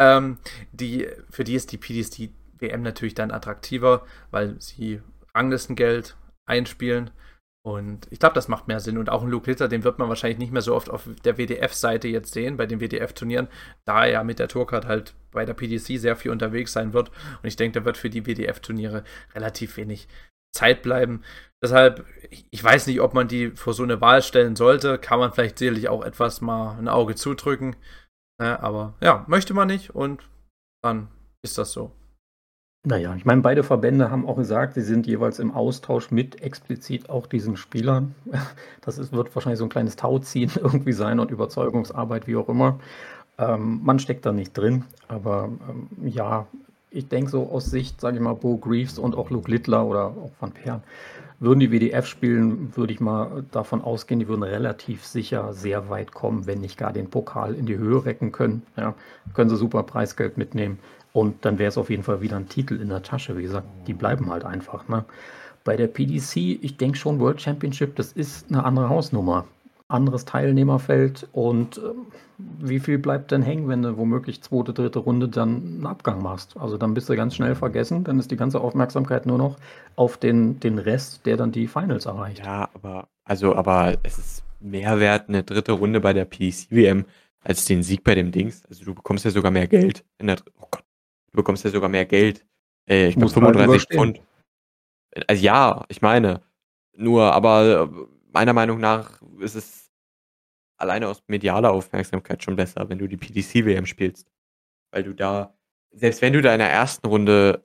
Für die ist die PDC-WM natürlich dann attraktiver, weil sie Ranglistengeld einspielen. Und ich glaube, das macht mehr Sinn. Und auch ein Luke Littler, den wird man wahrscheinlich nicht mehr so oft auf der WDF-Seite jetzt sehen, bei den WDF-Turnieren, da er ja mit der Tourcard halt bei der PDC sehr viel unterwegs sein wird. Und ich denke, da wird für die WDF-Turniere relativ wenig Zeit bleiben. Deshalb, ich weiß nicht, ob man die vor so eine Wahl stellen sollte. Kann man vielleicht sicherlich auch etwas mal ein Auge zudrücken. Aber ja, möchte man nicht, und dann ist das so. Naja, ich meine, beide Verbände haben auch gesagt, sie sind jeweils im Austausch mit explizit auch diesen Spielern. Wird wahrscheinlich so ein kleines Tauziehen irgendwie sein und Überzeugungsarbeit, wie auch immer. Man steckt da nicht drin, aber ja, ich denke so aus Sicht, sage ich mal, Bo Greaves und auch Luke Littler oder auch Van Pern, würden die WDF spielen, würde ich mal davon ausgehen, die würden relativ sicher sehr weit kommen, wenn nicht gar den Pokal in die Höhe recken können. Ja, können sie super Preisgeld mitnehmen und dann wäre es auf jeden Fall wieder ein Titel in der Tasche. Wie gesagt, die bleiben halt einfach. Ne? Bei der PDC, ich denke schon, World Championship, das ist eine andere Hausnummer. Anderes Teilnehmerfeld und wie viel bleibt denn hängen, wenn du womöglich zweite, dritte Runde dann einen Abgang machst? Also dann bist du ganz schnell vergessen, dann ist die ganze Aufmerksamkeit nur noch auf den Rest, der dann die Finals erreicht. Ja, aber es ist mehr wert, eine dritte Runde bei der PDC-WM als den Sieg bei dem Dings. Also du bekommst ja sogar mehr Geld oh Gott, du bekommst ja sogar mehr Geld. Ich glaube 35 Pfund. Also ja, ich meine, nur, aber meiner Meinung nach ist es alleine aus medialer Aufmerksamkeit schon besser, wenn du die PDC-WM spielst. Weil du da, selbst wenn du da in der ersten Runde,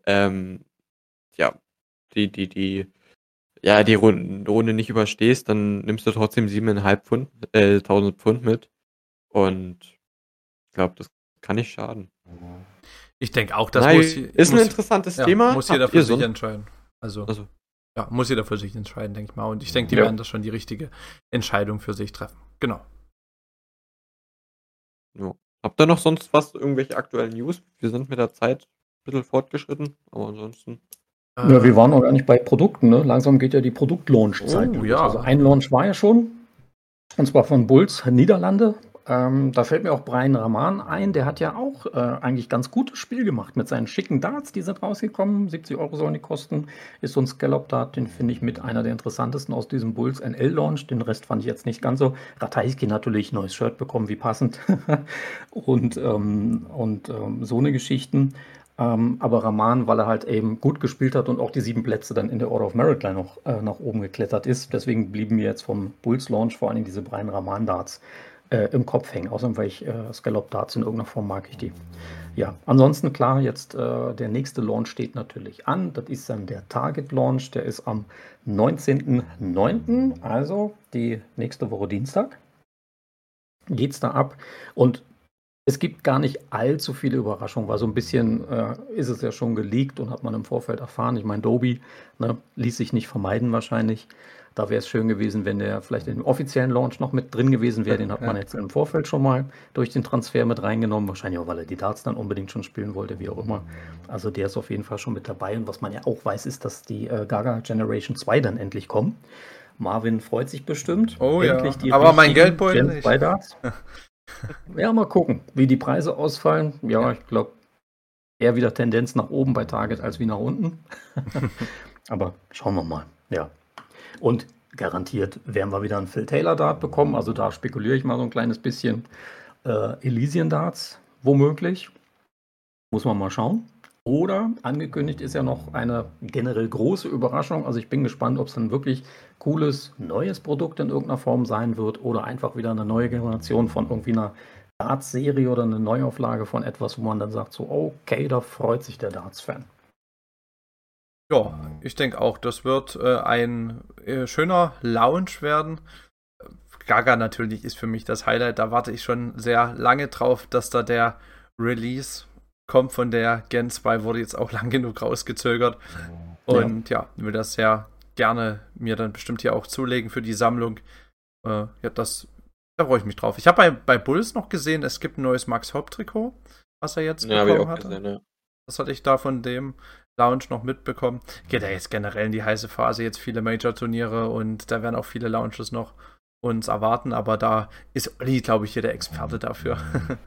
die Runde nicht überstehst, dann nimmst du trotzdem 7.500 Pfund mit. Und ich glaube, das kann nicht schaden. Ich denke auch, das ist ein interessantes Thema. Muss jeder für sich entscheiden. Also, ja, muss jeder für sich entscheiden, denke ich mal. Und ich denke, die werden das schon die richtige Entscheidung für sich treffen. Genau. Ja. Habt ihr noch sonst irgendwelche aktuellen News? Wir sind mit der Zeit ein bisschen fortgeschritten, aber ansonsten. Ja, wir waren noch gar nicht bei Produkten, ne? Langsam geht ja die Produktlaunch-Zeit. Ja. Also ein Launch war ja schon, und zwar von Bulls Niederlande. Da fällt mir auch Brian Raman ein, der hat ja auch eigentlich ganz gutes Spiel gemacht mit seinen schicken Darts, die sind rausgekommen. 70 € sollen die kosten. Ist so ein Scallop-Dart, den finde ich mit einer der interessantesten aus diesem Bulls NL-Launch. Den Rest fand ich jetzt nicht ganz so. Ratajski natürlich neues Shirt bekommen, wie passend. und so eine Geschichten. Aber Raman, weil er halt eben gut gespielt hat und auch die 7 Plätze dann in der Order of Merit Line noch nach oben geklettert ist. Deswegen blieben mir jetzt vom Bulls Launch vor allem diese Brian Raman Darts im Kopf hängen. Außerdem, weil ich Scallop Darts in irgendeiner Form mag ich die. Ja, ansonsten klar, jetzt der nächste Launch steht natürlich an. Das ist dann der Target Launch. Der ist am 19.09., also die nächste Woche Dienstag. Geht's da ab. Und es gibt gar nicht allzu viele Überraschungen, weil so ein bisschen ist es ja schon geleakt und hat man im Vorfeld erfahren. Ich meine, Doby ließ sich nicht vermeiden wahrscheinlich. Da wäre es schön gewesen, wenn der vielleicht in dem offiziellen Launch noch mit drin gewesen wäre. Den hat man jetzt im Vorfeld schon mal durch den Transfer mit reingenommen. Wahrscheinlich auch, weil er die Darts dann unbedingt schon spielen wollte, wie auch immer. Also der ist auf jeden Fall schon mit dabei. Und was man ja auch weiß, ist, dass die Gaga Generation 2 dann endlich kommen. Marvin freut sich bestimmt. Oh endlich ja, aber mein Geldbeutel nicht. Darts. Ja, mal gucken, wie die Preise ausfallen. Ja, ich glaube, eher wieder Tendenz nach oben bei Target als wie nach unten. Aber schauen wir mal. Ja. Und garantiert werden wir wieder einen Phil Taylor Dart bekommen. Also da spekuliere ich mal so ein kleines bisschen. Elysian Darts, womöglich. Muss man mal schauen. Oder angekündigt ist ja noch eine generell große Überraschung. Also ich bin gespannt, ob es ein wirklich cooles, neues Produkt in irgendeiner Form sein wird oder einfach wieder eine neue Generation von irgendwie einer Darts-Serie oder eine Neuauflage von etwas, wo man dann sagt so, okay, da freut sich der Darts-Fan. Ja, ich denke auch, das wird ein schöner Lounge werden. Gaga natürlich ist für mich das Highlight. Da warte ich schon sehr lange drauf, dass da der Release kommt von der Gen 2, wurde jetzt auch lang genug rausgezögert. Und ja, will das sehr gerne mir dann bestimmt hier auch zulegen für die Sammlung. Da freue ich mich drauf. Ich habe bei Bulls noch gesehen, es gibt ein neues Max Hopp-Trikot, was er jetzt bekommen hatte. Gesehen, ja. Das hatte ich da von dem Lounge noch mitbekommen. Geht ja jetzt generell in die heiße Phase, jetzt viele Major-Turniere und da werden auch viele Lounges noch uns erwarten, aber da ist Olli, glaube ich, hier der Experte dafür.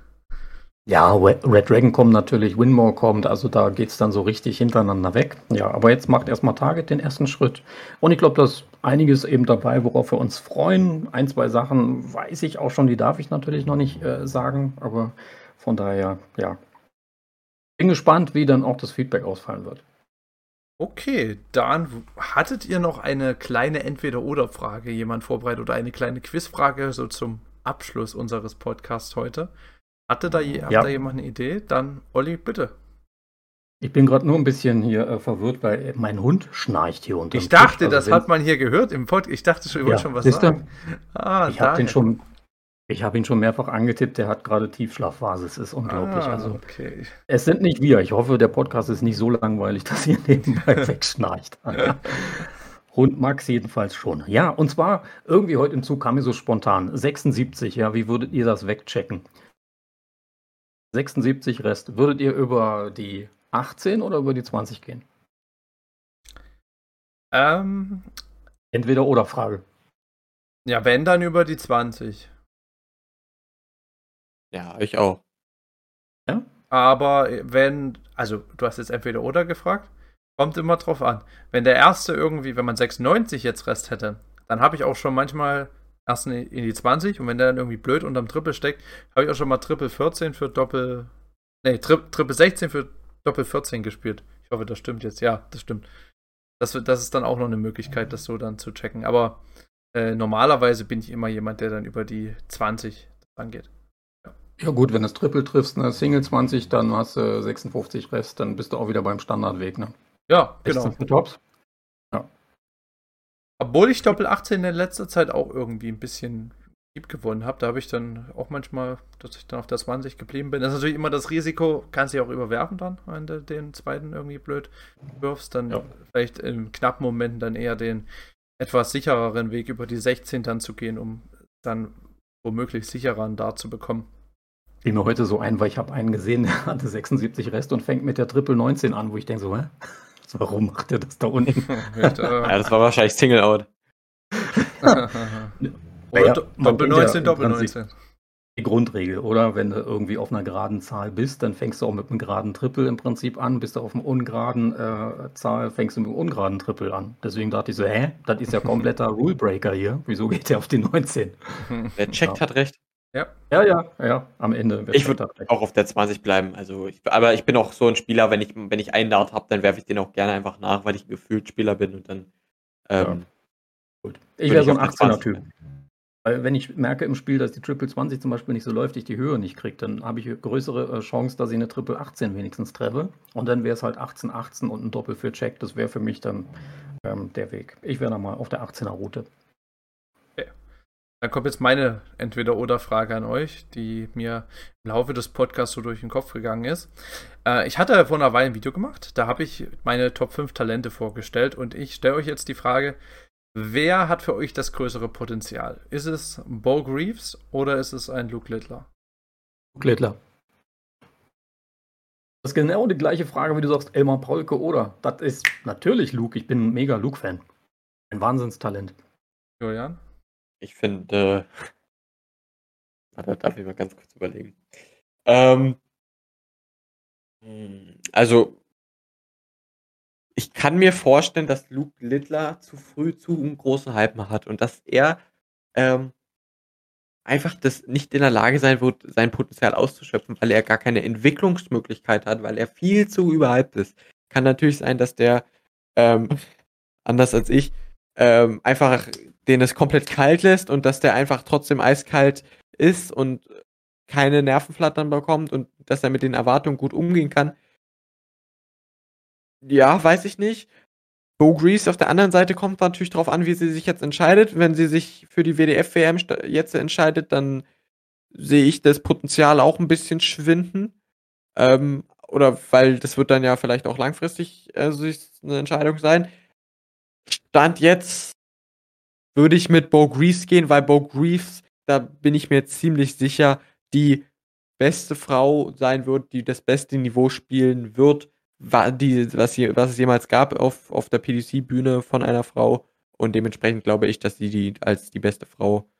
Ja, Red Dragon kommt natürlich, Winmore kommt, also da geht es dann so richtig hintereinander weg. Ja, aber jetzt macht erstmal Target den ersten Schritt. Und ich glaube, da ist einiges eben dabei, worauf wir uns freuen. 1, 2 Sachen weiß ich auch schon, die darf ich natürlich noch nicht sagen, aber von daher, ja. Bin gespannt, wie dann auch das Feedback ausfallen wird. Okay, dann hattet ihr noch eine kleine Entweder-oder-Frage, jemand vorbereitet, oder eine kleine Quizfrage so zum Abschluss unseres Podcasts heute? Habt da jemand eine Idee? Dann, Olli, bitte. Ich bin gerade nur ein bisschen hier verwirrt, weil mein Hund schnarcht hier unter dem Ich dachte, Tisch. Also das hat man hier gehört im Podcast. Ich dachte schon, ich wollte schon was siehst du? sagen. Ich habe ihn schon mehrfach angetippt, der hat gerade Tiefschlafphase. Es ist unglaublich. Also okay. es sind nicht wir. Ich hoffe, der Podcast ist nicht so langweilig, dass ihr nebenbei wegschnarcht. Hund Max jedenfalls schon. Ja, und zwar irgendwie heute im Zug kam mir so spontan. 76, ja, wie würdet ihr das wegchecken? 76 Rest. Würdet ihr über die 18 oder über die 20 gehen? Entweder oder Frage. Ja, wenn, dann über die 20. Ja, ich auch. Ja? Aber also du hast jetzt entweder oder gefragt, kommt immer drauf an. Wenn der erste irgendwie, wenn man 96 jetzt Rest hätte, dann habe ich auch schon manchmal erst in die 20 und wenn der dann irgendwie blöd unterm Triple steckt, habe ich auch schon mal Triple 14 für Triple 16 für Doppel 14 gespielt. Ich hoffe, das stimmt jetzt. Ja, das stimmt. Das ist dann auch noch eine Möglichkeit, das so dann zu checken. Aber normalerweise bin ich immer jemand, der dann über die 20 angeht. Ja gut, wenn du das Triple triffst, ne, Single 20, dann hast du 56 Rest, dann bist du auch wieder beim Standardweg, ne? Ja, genau. Tops. Ja. Obwohl ich Doppel 18 in letzter Zeit auch irgendwie ein bisschen lieb gewonnen habe, da habe ich dann auch manchmal, dass ich dann auf der 20 geblieben bin. Das ist natürlich immer das Risiko, kannst du auch überwerfen dann, wenn du den zweiten irgendwie blöd wirfst, dann vielleicht in knappen Momenten dann eher den etwas sichereren Weg über die 16 dann zu gehen, um dann womöglich sicherer einen Dart zu bekommen. Fiel mir heute so ein, weil ich habe einen gesehen, der hatte 76 Rest und fängt mit der Triple 19 an, wo ich denke so, hä? Warum macht der das da unten? Ja, das war wahrscheinlich Single Out. Oder Doppel 19, Doppel 19. Die Grundregel, oder? Wenn du irgendwie auf einer geraden Zahl bist, dann fängst du auch mit einem geraden Triple im Prinzip an. Bist du auf einer ungeraden Zahl, fängst du mit einem ungeraden Triple an. Deswegen dachte ich so, das ist ja kompletter Rulebreaker hier. Wieso geht der auf die 19? Der checkt hat recht. Ja, am Ende. Ich würde auch auf der 20 bleiben. Also aber ich bin auch so ein Spieler, wenn ich einen Dart habe, dann werfe ich den auch gerne einfach nach, weil ich ein gefühlt Spieler bin und dann gut. Ich wäre so ein 18er-Typ. Weil wenn ich merke im Spiel, dass die Triple 20 zum Beispiel nicht so läuft, ich die Höhe nicht kriege, dann habe ich größere Chance, dass ich eine Triple 18 wenigstens treffe. Und dann wäre es halt 18-18 und ein Doppel für Check. Das wäre für mich dann der Weg. Ich wäre dann mal auf der 18er-Route. Dann kommt jetzt meine Entweder-Oder-Frage an euch, die mir im Laufe des Podcasts so durch den Kopf gegangen ist. Ich hatte vor einer Weile ein Video gemacht, da habe ich meine Top 5 Talente vorgestellt und ich stelle euch jetzt die Frage, wer hat für euch das größere Potenzial? Ist es Bo Greaves oder ist es ein Luke Littler? Luke Littler. Das ist genau die gleiche Frage, wie du sagst, Elmar Paulke oder. Das ist natürlich Luke, ich bin ein mega Luke-Fan. Ein Wahnsinnstalent. Julian? Ich finde, da darf ich mal ganz kurz überlegen. Also, ich kann mir vorstellen, dass Luke Littler zu früh zu einen großen Hype mal hat und dass er einfach das nicht in der Lage sein wird, sein Potenzial auszuschöpfen, weil er gar keine Entwicklungsmöglichkeit hat, weil er viel zu überhyped ist. Kann natürlich sein, dass der, anders als ich, einfach den es komplett kalt lässt und dass der einfach trotzdem eiskalt ist und keine Nervenflattern bekommt und dass er mit den Erwartungen gut umgehen kann. Ja, weiß ich nicht. Bo Greaves auf der anderen Seite kommt natürlich darauf an, wie sie sich jetzt entscheidet. Wenn sie sich für die WDF-WM jetzt entscheidet, dann sehe ich das Potenzial auch ein bisschen schwinden. Oder weil das wird dann ja vielleicht auch langfristig eine Entscheidung sein. Stand jetzt würde ich mit Bo Greaves gehen, weil Bo Greaves, da bin ich mir ziemlich sicher, die beste Frau sein wird, die das beste Niveau spielen wird, was es jemals gab auf der PDC-Bühne von einer Frau. Und dementsprechend glaube ich, dass sie die als die beste Frau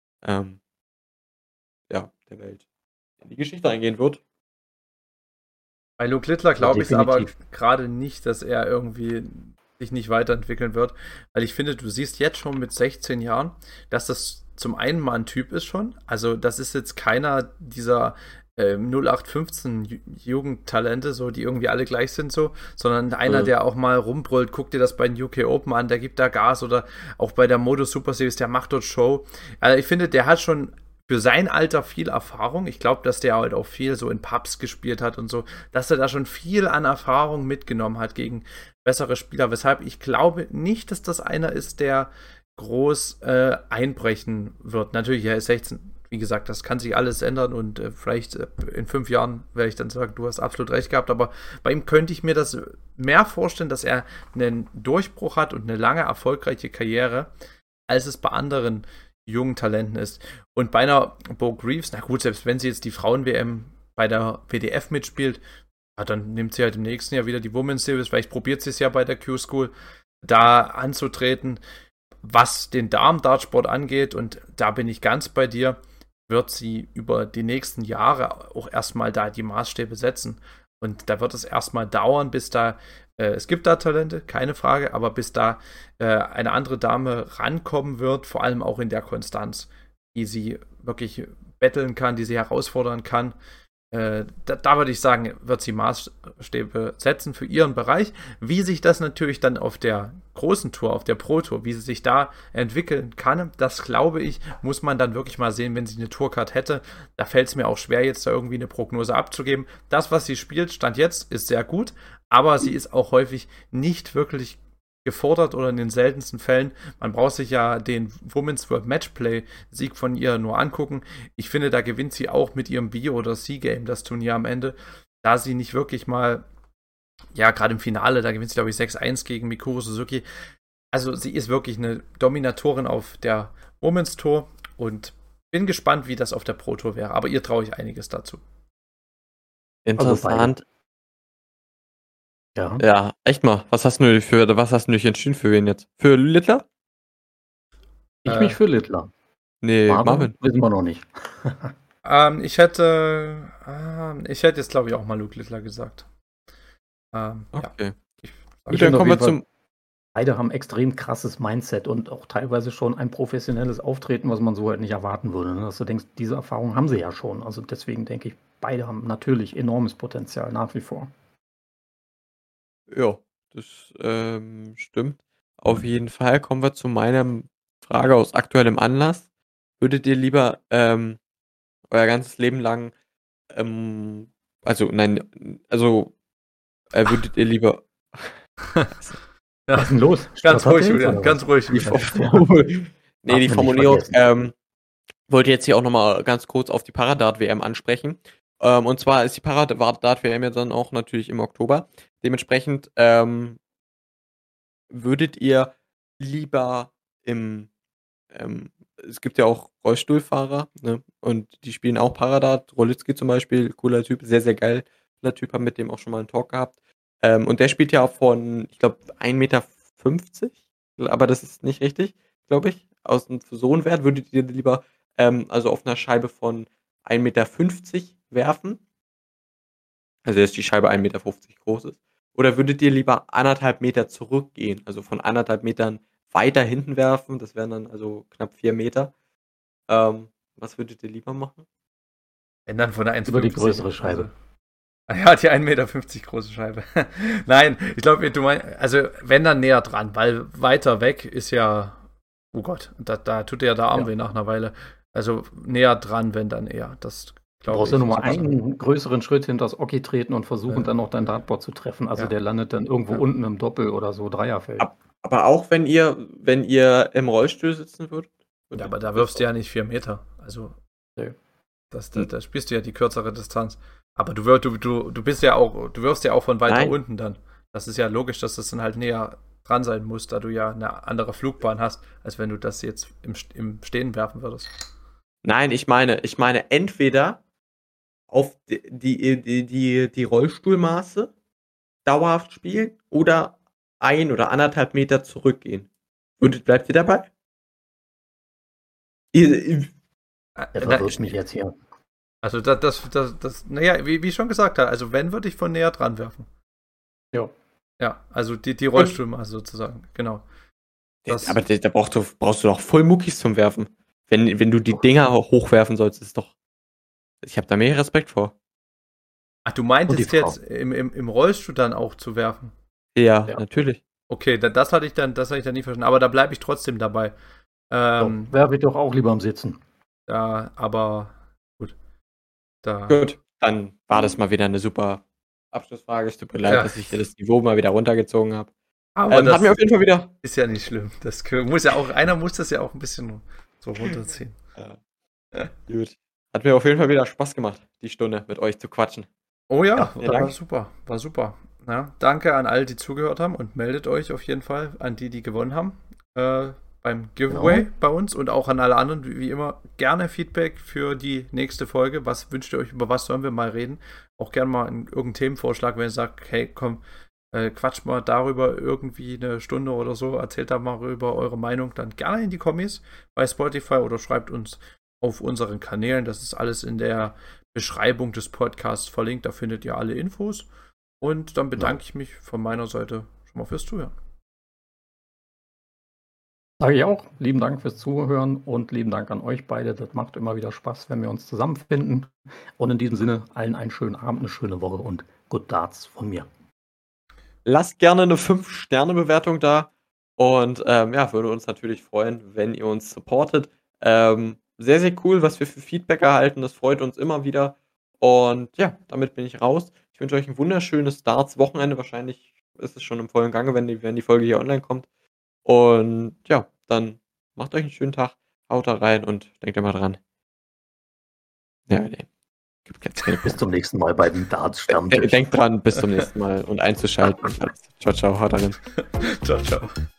der Welt in die Geschichte eingehen wird. Bei Luke Littler glaube ich aber gerade nicht, dass er irgendwie sich nicht weiterentwickeln wird, weil ich finde, du siehst jetzt schon mit 16 Jahren, dass das zum einen mal ein Typ ist schon, also das ist jetzt keiner dieser 0815 Jugendtalente, so, die irgendwie alle gleich sind, so, sondern einer, der auch mal rumbrüllt, guck dir das bei den UK Open an, der gibt da Gas oder auch bei der Modo Super Series, der macht dort Show. Also ich finde, der hat schon für sein Alter viel Erfahrung. Ich glaube, dass der halt auch viel so in Pubs gespielt hat und so, dass er da schon viel an Erfahrung mitgenommen hat gegen bessere Spieler, weshalb ich glaube nicht, dass das einer ist, der groß einbrechen wird. Natürlich, er ist 16, wie gesagt, das kann sich alles ändern und vielleicht in 5 Jahren werde ich dann sagen, du hast absolut recht gehabt, aber bei ihm könnte ich mir das mehr vorstellen, dass er einen Durchbruch hat und eine lange erfolgreiche Karriere, als es bei anderen jungen Talenten ist. Und bei einer Bo Greaves, na gut, selbst wenn sie jetzt die Frauen-WM bei der WDF mitspielt, ja, dann nimmt sie halt im nächsten Jahr wieder die Women's Series, vielleicht probiert sie es ja bei der Q-School, da anzutreten. Was den Damen-Dartsport angeht, und da bin ich ganz bei dir, wird sie über die nächsten Jahre auch erstmal da die Maßstäbe setzen. Und da wird es erstmal dauern, bis da, es gibt da Talente, keine Frage, aber bis da eine andere Dame rankommen wird, vor allem auch in der Konstanz, die sie wirklich betteln kann, die sie herausfordern kann. Da würde ich sagen, wird sie Maßstäbe setzen für ihren Bereich. Wie sich das natürlich dann auf der großen Tour, auf der Pro-Tour, wie sie sich da entwickeln kann, das glaube ich, muss man dann wirklich mal sehen, wenn sie eine Tourcard hätte. Da fällt es mir auch schwer, jetzt da irgendwie eine Prognose abzugeben. Das, was sie spielt, Stand jetzt, ist sehr gut, aber sie ist auch häufig nicht wirklich gefordert oder in den seltensten Fällen. Man braucht sich ja den Women's World Matchplay-Sieg von ihr nur angucken. Ich finde, da gewinnt sie auch mit ihrem B- oder C-Game das Turnier am Ende, da sie nicht wirklich mal, ja, gerade im Finale, da gewinnt sie, glaube ich, 6-1 gegen Mikuru Suzuki. Also sie ist wirklich eine Dominatorin auf der Women's Tour und bin gespannt, wie das auf der Pro Tour wäre. Aber ihr traue ich einiges dazu. Interessant. Ja. Ja, echt mal. Was hast du dich entschieden für wen jetzt? Für Littler? Ich mich für Littler. Nee, Marvin. Wissen wir noch nicht. Ich hätte jetzt, glaube ich, auch mal Luke Littler gesagt. Okay. Ja. Gut, dann kommen wir zum... Beide haben extrem krasses Mindset und auch teilweise schon ein professionelles Auftreten, was man so halt nicht erwarten würde. Ne? Dass du denkst, diese Erfahrung haben sie ja schon. Also deswegen denke ich, beide haben natürlich enormes Potenzial nach wie vor. Ja, das stimmt. Auf jeden Fall kommen wir zu meiner Frage aus aktuellem Anlass. Würdet ihr lieber euer ganzes Leben lang, würdet ihr lieber... Ja. Was ist denn los? Ganz ruhig, Julian, ganz ruhig. Die Formulierung, wollte jetzt hier auch nochmal ganz kurz auf die Paradart-WM ansprechen. Und zwar ist die Paradart-WM ja dann auch natürlich im Oktober. Dementsprechend würdet ihr lieber es gibt ja auch Rollstuhlfahrer, ne? Und die spielen auch Paradart. Rolitzky zum Beispiel, cooler Typ, sehr, sehr geil. Cooler Typ, haben mit dem auch schon mal einen Talk gehabt. Und der spielt ja auch von, ich glaube, 1,50 Meter, aber das ist nicht richtig, glaube ich. Für so einen Wert würdet ihr lieber also auf einer Scheibe von 1,50 Meter werfen? Also dass die Scheibe 1,50 Meter groß ist. Oder würdet ihr lieber 1,5 Meter zurückgehen? Also von 1,5 Metern weiter hinten werfen? Das wären dann also knapp 4 Meter. Was würdet ihr lieber machen? Wenn dann von der 1,50 Über die größere Scheibe. Ja, die 1,50 Meter große Scheibe. Nein, ich glaube, du meinst, also wenn dann näher dran, weil weiter weg ist ja, oh Gott, da tut ja der Arm weh nach einer Weile. Also näher dran, wenn dann eher. Das du brauchst ja nur mal einen größeren Schritt hinter das Oki treten und versuchen dann noch dein Dartboard zu treffen. Also der landet dann irgendwo unten im Doppel oder so Dreierfeld. Aber auch wenn ihr im Rollstuhl sitzen würdet? Ja, aber da wirfst du ja nicht 4 Meter. Also da spielst du ja die kürzere Distanz. Aber du wirfst ja auch von weiter unten dann. Das ist ja logisch, dass das dann halt näher dran sein muss, da du ja eine andere Flugbahn hast, als wenn du das jetzt im Stehen werfen würdest. Nein, ich meine entweder auf die Rollstuhlmaße dauerhaft spielen oder 1 oder 1,5 Meter zurückgehen. Und bleibt ihr dabei? Der verwirrt mich jetzt hier. Also naja, wie ich schon gesagt habe, also wenn, würde ich von näher dran werfen. Ja. Ja, also die Rollstuhlmaße sozusagen, genau. Aber da brauchst du doch voll Muckis zum Werfen. Wenn du die Dinger hochwerfen sollst, ist doch... Ich habe da mehr Respekt vor. Ach, du meintest jetzt im Rollstuhl dann auch zu werfen? Ja, natürlich. Okay, das hatte ich dann nie verstanden, aber da bleibe ich trotzdem dabei. Werfe ich doch auch lieber am Sitzen. Ja, aber gut. Gut, dann war das mal wieder eine super Abschlussfrage. Es tut mir leid, Ja. dass ich hier das Niveau mal wieder runtergezogen habe. Aber das Hat mir auf jeden Fall wieder. ist ja nicht schlimm. Einer muss das ja auch ein bisschen so runterziehen. Gut. Hat mir auf jeden Fall wieder Spaß gemacht, die Stunde mit euch zu quatschen. Oh ja, vielen Dank. war super. Ja, danke an alle, die zugehört haben und meldet euch auf jeden Fall an die gewonnen haben beim Giveaway bei uns und auch an alle anderen, wie immer, gerne Feedback für die nächste Folge. Was wünscht ihr euch, über was sollen wir mal reden? Auch gerne mal irgendeinen Themenvorschlag, wenn ihr sagt, hey, komm, quatscht mal darüber irgendwie eine Stunde oder so, erzählt da mal über eure Meinung, dann gerne in die Kommis bei Spotify oder schreibt uns auf unseren Kanälen. Das ist alles in der Beschreibung des Podcasts verlinkt, da findet ihr alle Infos. Und dann bedanke ich mich von meiner Seite schon mal fürs Zuhören. Sage ich auch. Lieben Dank fürs Zuhören und lieben Dank an euch beide. Das macht immer wieder Spaß, wenn wir uns zusammenfinden. Und in diesem Sinne, allen einen schönen Abend, eine schöne Woche und Good Darts von mir. Lasst gerne eine 5-Sterne-Bewertung da und würde uns natürlich freuen, wenn ihr uns supportet. Sehr, sehr cool, was wir für Feedback erhalten. Das freut uns immer wieder. Und ja, damit bin ich raus. Ich wünsche euch ein wunderschönes Darts-Wochenende. Wahrscheinlich ist es schon im vollen Gange, wenn die Folge hier online kommt. Und ja, dann macht euch einen schönen Tag, haut da rein und denkt immer dran. Ja, nee. Bis zum nächsten Mal bei den Darts-Stammtisch. Denkt dran, bis zum nächsten Mal und einzuschalten. Ciao, ciao, haut da rein. Ciao, ciao.